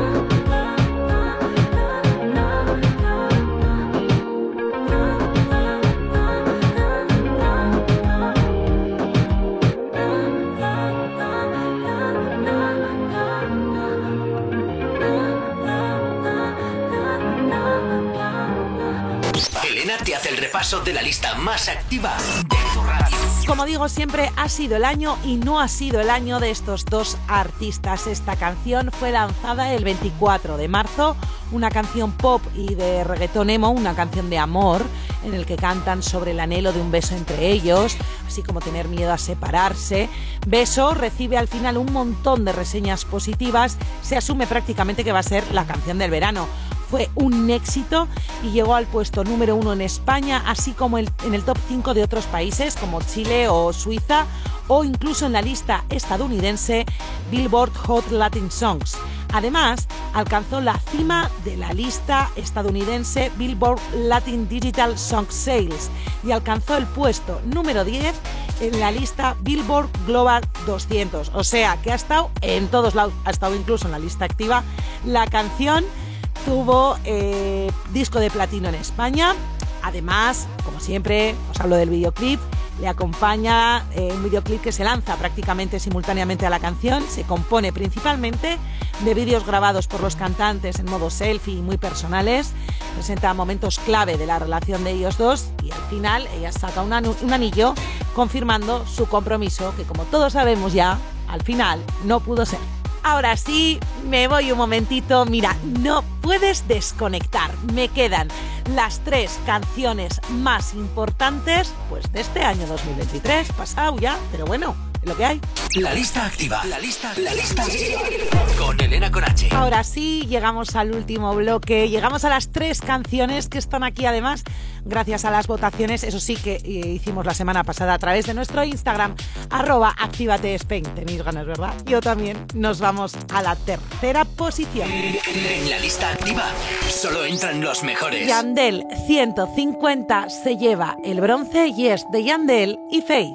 Elena te hace el repaso de la lista más activa de tu radio. Como digo siempre, ha sido el año y no ha sido el año de estos dos artistas. Esta canción fue lanzada el veinticuatro de marzo, una canción pop y de reggaetón emo, una canción de amor, en el que cantan sobre el anhelo de un beso entre ellos, así como tener miedo a separarse. Beso recibe al final un montón de reseñas positivas, se asume prácticamente que va a ser la canción del verano. Fue un éxito y llegó al puesto número uno en España, así como el, en el top cinco de otros países como Chile o Suiza, o incluso en la lista estadounidense Billboard Hot Latin Songs. Además, alcanzó la cima de la lista estadounidense Billboard Latin Digital Song Sales y alcanzó el puesto número diez en la lista Billboard Global doscientos. O sea, que ha estado en todos lados, ha estado incluso en la lista activa. La canción tuvo eh, disco de platino en España. Además, como siempre, os hablo del videoclip. Le acompaña eh, un videoclip que se lanza prácticamente simultáneamente a la canción. Se compone principalmente de vídeos grabados por los cantantes en modo selfie y muy personales. Presenta momentos clave de la relación de ellos dos y al final ella saca un, anu- un anillo confirmando su compromiso, que como todos sabemos ya, al final no pudo ser. Ahora sí, me voy un momentito. Mira, no puedes desconectar. Me quedan las tres canciones más importantes pues de este año dos mil veintitrés. Pasado ya, pero bueno, es lo que hay. La lista activa. La lista, la lista activa. Con Elena con H. Ahora sí, llegamos al último bloque. Llegamos a las tres canciones que están aquí además gracias a las votaciones. Eso sí que eh, hicimos la semana pasada a través de nuestro Instagram, arroba Actívate Spain. Tenéis ganas, ¿verdad? Yo también. Nos vamos a la tercera posición. En la lista activa solo entran los mejores. Yandel ciento cincuenta se lleva el bronce y es de Yandel y Faith.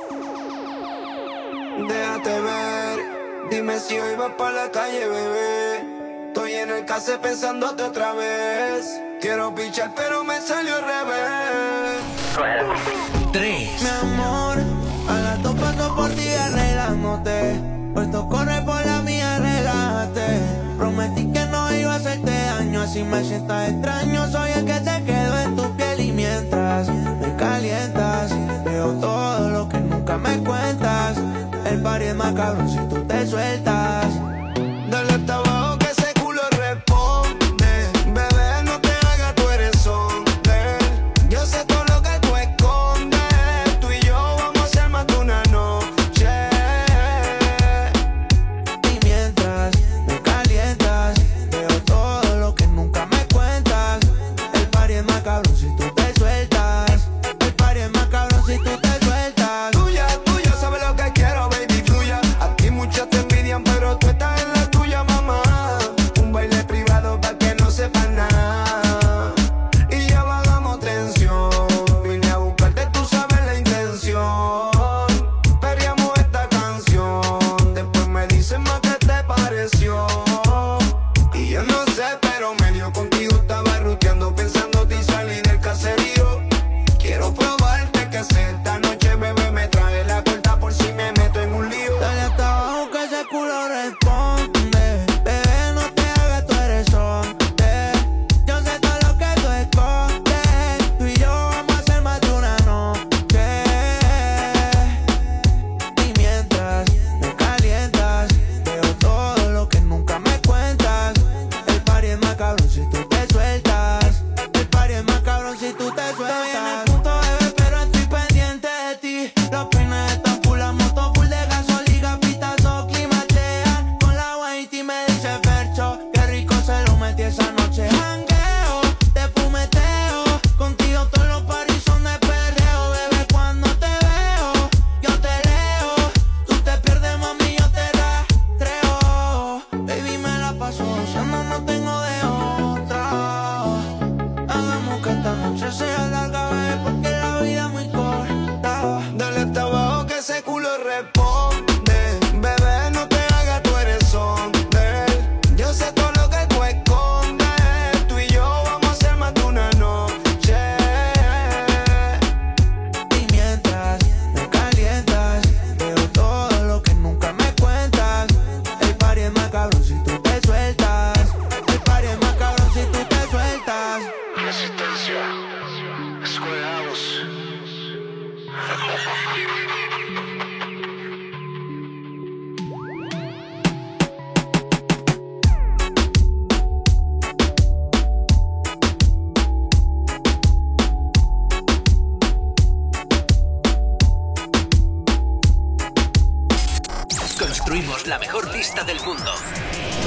Déjate ver, dime si hoy vas pa' la calle, bebé. Estoy en el case pensándote otra vez. Quiero pichar pero me salió al revés. Tres. Mi amor, a las dos paso por ti arreglándote. Puesto corre por la mía, relájate. Prometí que no iba a hacerte daño, así me sientas extraño. Soy el que te quedo en tu piel y mientras me calientas, veo todo lo que nunca me cuentas. El party es más cabrón si tú te sueltas. Dale hasta abajo que ese culo responde. Bebé, no te hagas, tú eres hombre. Yo sé todo lo que tú escondes. Tú y yo vamos a ser más de una noche. Y mientras me calientas, veo todo lo que nunca me cuentas. El party es más cabrón si tú te sueltas. El party es más cabrón si tú te sueltas. Tuya, tuya, sabes lo que quiero, baby, fluya. Aquí muchos te envidian, pero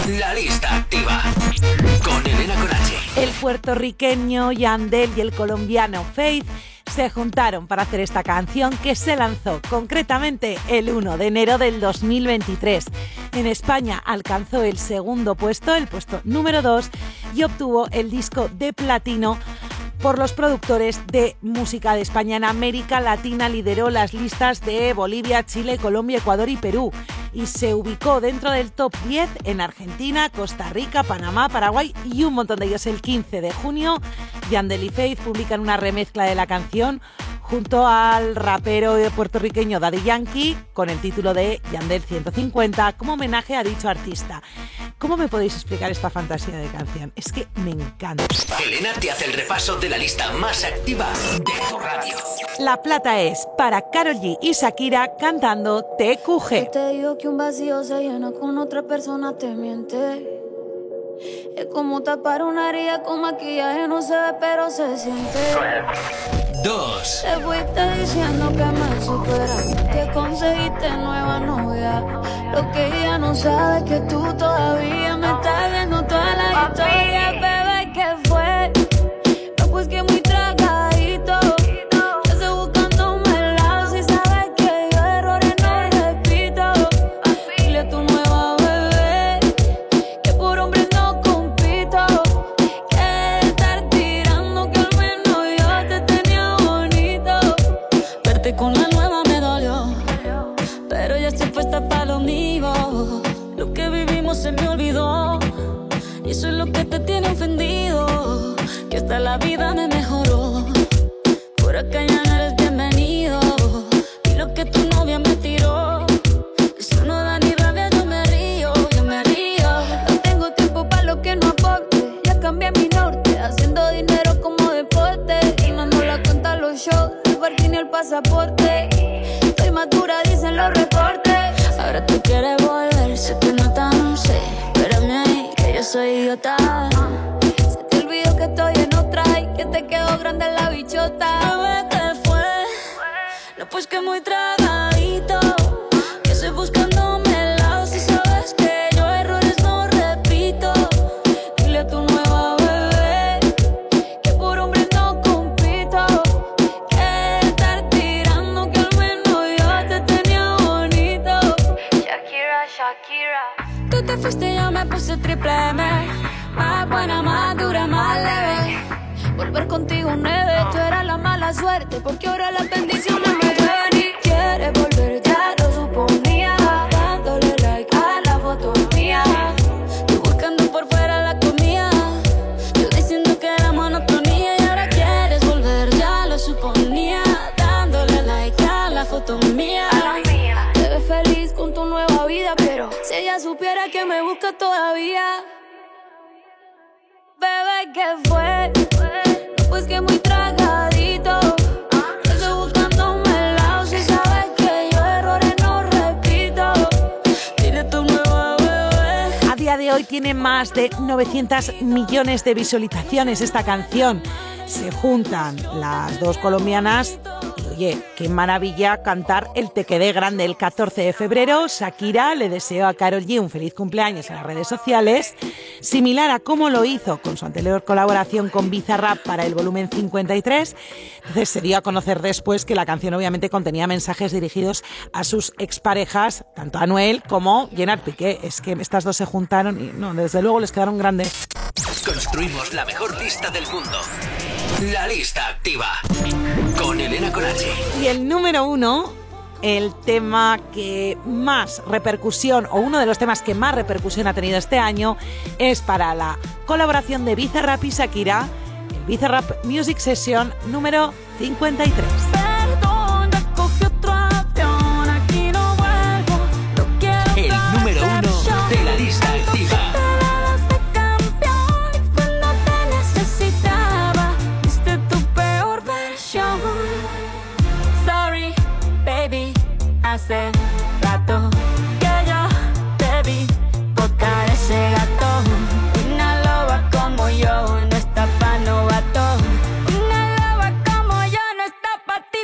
La lista activa con Elena Conache. El puertorriqueño Yandel y el colombiano Faith se juntaron para hacer esta canción que se lanzó concretamente el uno de enero del dos mil veintitrés. En España alcanzó el segundo puesto, el puesto número dos, y obtuvo el disco de platino por los productores de música de España. En América Latina lideró las listas de Bolivia, Chile, Colombia, Ecuador y Perú y se ubicó dentro del top diez en Argentina, Costa Rica, Panamá, Paraguay y un montón de ellos. El quince de junio, Yandel y Faith publican una remezcla de la canción junto al rapero puertorriqueño Daddy Yankee con el título de Yandel ciento cincuenta como homenaje a dicho artista. ¿Cómo me podéis explicar esta fantasía de canción? Es que me encanta. Elena te hace el repaso de la lista más activa de tu radio. La plata es para Karol G y Shakira cantando T Q G. Yo te digo que un vacío se llena con otra persona, te miente. Es como tapar una herida con maquillaje, no se ve pero se siente. Dos. Te fuiste diciendo que me superaste, que conseguiste nueva novia. Lo que ella no sabe es que tú todavía me estás viendo toda la historia. Bebé, ¿qué fue? No, pues que muy tragadito. Yo estoy buscándome el lado, si sabes que yo errores no repito. Dile a tu nueva bebé que por hombre no compito. Que estar tirando que al menos yo te tenía bonito. Verte con la nueva me dolió, pero ya estoy puesta para lo mío. Lo que vivimos se me olvidó y eso es lo que te tiene ofendido. Que hasta la vida me mejoró. Por acá ya no eres bienvenido. Y lo que tu novia me tiró, eso no da ni rabia, yo me río, yo me río. No tengo tiempo para lo que no aporte. Ya cambié mi norte, haciendo dinero como deporte. Y mando la cuenta a los shows, el parking y el pasaporte. Estoy madura, dicen los reportes. Ahora tú quieres volver, sé que no tan sé. Espérame ahí, que yo soy idiota. Se te olvidó que estoy en otra y que te quedó grande la bichota. Bebé, ¿qué fue? No, pues que muy tragadito. Que estoy buscándome el lado, si sabes que yo errores no repito. Dile a tu nueva bebé que por hombre no compito. Que estar tirando que al menos yo te tenía bonito. Shakira, Shakira. Tú te fuiste y yo me puse triple M. Más buena, más dura, más leve. Volver contigo nueve. Tú eras la mala suerte porque ahora las bendiciones me llueven. Y quieres volver, ya lo suponía. Dándole like a la foto mía. Tú buscando por fuera la comida. Yo diciendo que era monotonía. Y ahora quieres volver, ya lo suponía. Dándole like a la foto mía. Te ves feliz con tu nueva vida, pero si ella supiera que me busca todavía. Bebé, ¿qué fue? No, pues que muy tragadito. Yo estoy buscándome el lado, si sabes que yo errores no repito. Dile a tu nueva bebé. A día de hoy tiene más de novecientos millones de visualizaciones esta canción. Se juntan las dos colombianas y oye, qué maravilla cantar el Te Quedé Grande. El catorce de febrero, Shakira le deseó a Karol G un feliz cumpleaños en las redes sociales, similar a cómo lo hizo con su anterior colaboración con Bizarrap para el volumen cincuenta y tres. Entonces se dio a conocer después que la canción obviamente contenía mensajes dirigidos a sus exparejas, tanto a Anuel como Gerard Piqué. Es que estas dos se juntaron y no, desde luego les quedaron grandes. Construimos la mejor lista del mundo. La lista activa con Elena Conache. Y el número uno, el tema que más repercusión, o uno de los temas que más repercusión ha tenido este año, es para la colaboración de Bizarrap y Shakira, el Bizarrap Music Session número cincuenta y tres. Perdón, ya cogí otro avión, aquí no vuelvo. No quiero el número uno de la lista activa. Hace rato que yo te vi tocar ese gato. Una loba como yo no está pa' novato. Una loba como yo no está pa' ti.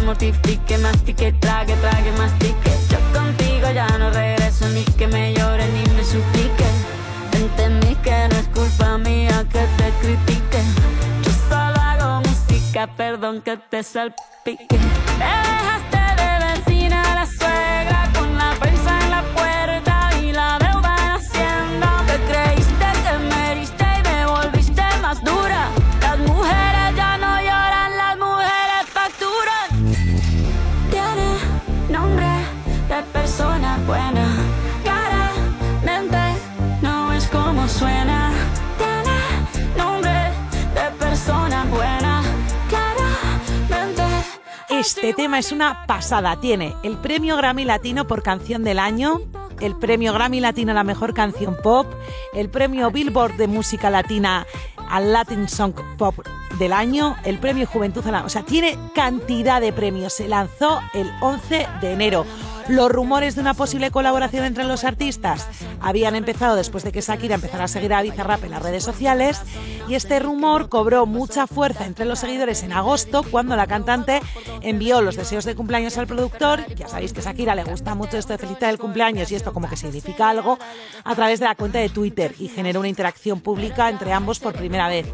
mortifique, mastique, trague, trague, mastique. Yo contigo ya no regreso, ni que me llore ni me suplique. Entendí que no es culpa mía que te critique. Yo solo hago música, perdón que te salpique. Me dejaste de vecina la suegra con la prensa en la puerta y la deuda en Hacienda. Te creíste que me heriste y me volviste más dura. Las mujeres ya no lloran, las mujeres facturan. Tiene nombre de persona buena, claramente no es como suena. Tiene nombre de persona buena, claramente. Este tema es una pasada. Tiene el premio Grammy Latino por canción del año, el premio Grammy Latino a la mejor canción pop, el premio Billboard de música latina al Latin Song Pop del año, el premio Juventud a la... O sea, tiene cantidad de premios. Se lanzó el once de enero. Los rumores de una posible colaboración entre los artistas habían empezado después de que Shakira empezara a seguir a Bizarrap en las redes sociales, y este rumor cobró mucha fuerza entre los seguidores en agosto, cuando la cantante envió los deseos de cumpleaños al productor. Ya sabéis que a Shakira le gusta mucho esto de felicitar el cumpleaños, y esto como que significa algo, a través de la cuenta de Twitter, y generó una interacción pública entre ambos por primera vez.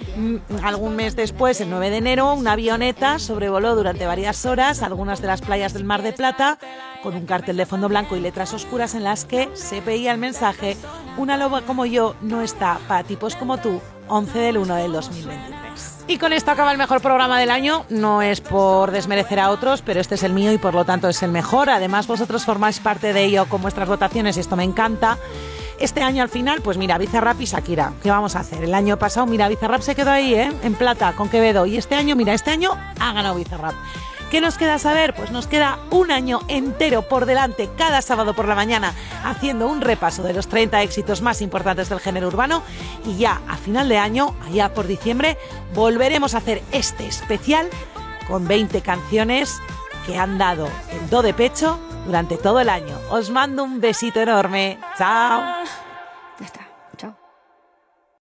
Algún mes después, el nueve de enero, una avioneta sobrevoló durante varias horas algunas de las playas del Mar de Plata, con un cartel de fondo blanco y letras oscuras en las que se veía el mensaje: una loba como yo no está para tipos como tú, once del uno del dos mil veintitrés. Y con esto acaba el mejor programa del año. No es por desmerecer a otros, pero este es el mío y por lo tanto es el mejor. Además, vosotros formáis parte de ello con vuestras votaciones y esto me encanta. Este año al final, pues mira, Bizarrap y Shakira. ¿Qué vamos a hacer? El año pasado, mira, Bizarrap se quedó ahí, ¿eh? En plata, con Quevedo. Y este año, mira, este año ha ganado Bizarrap. ¿Qué nos queda saber? Pues nos queda un año entero por delante, cada sábado por la mañana, haciendo un repaso de los treinta éxitos más importantes del género urbano, y ya a final de año, allá por diciembre, volveremos a hacer este especial con veinte canciones que han dado el do de pecho durante todo el año. Os mando un besito enorme. ¡Chao!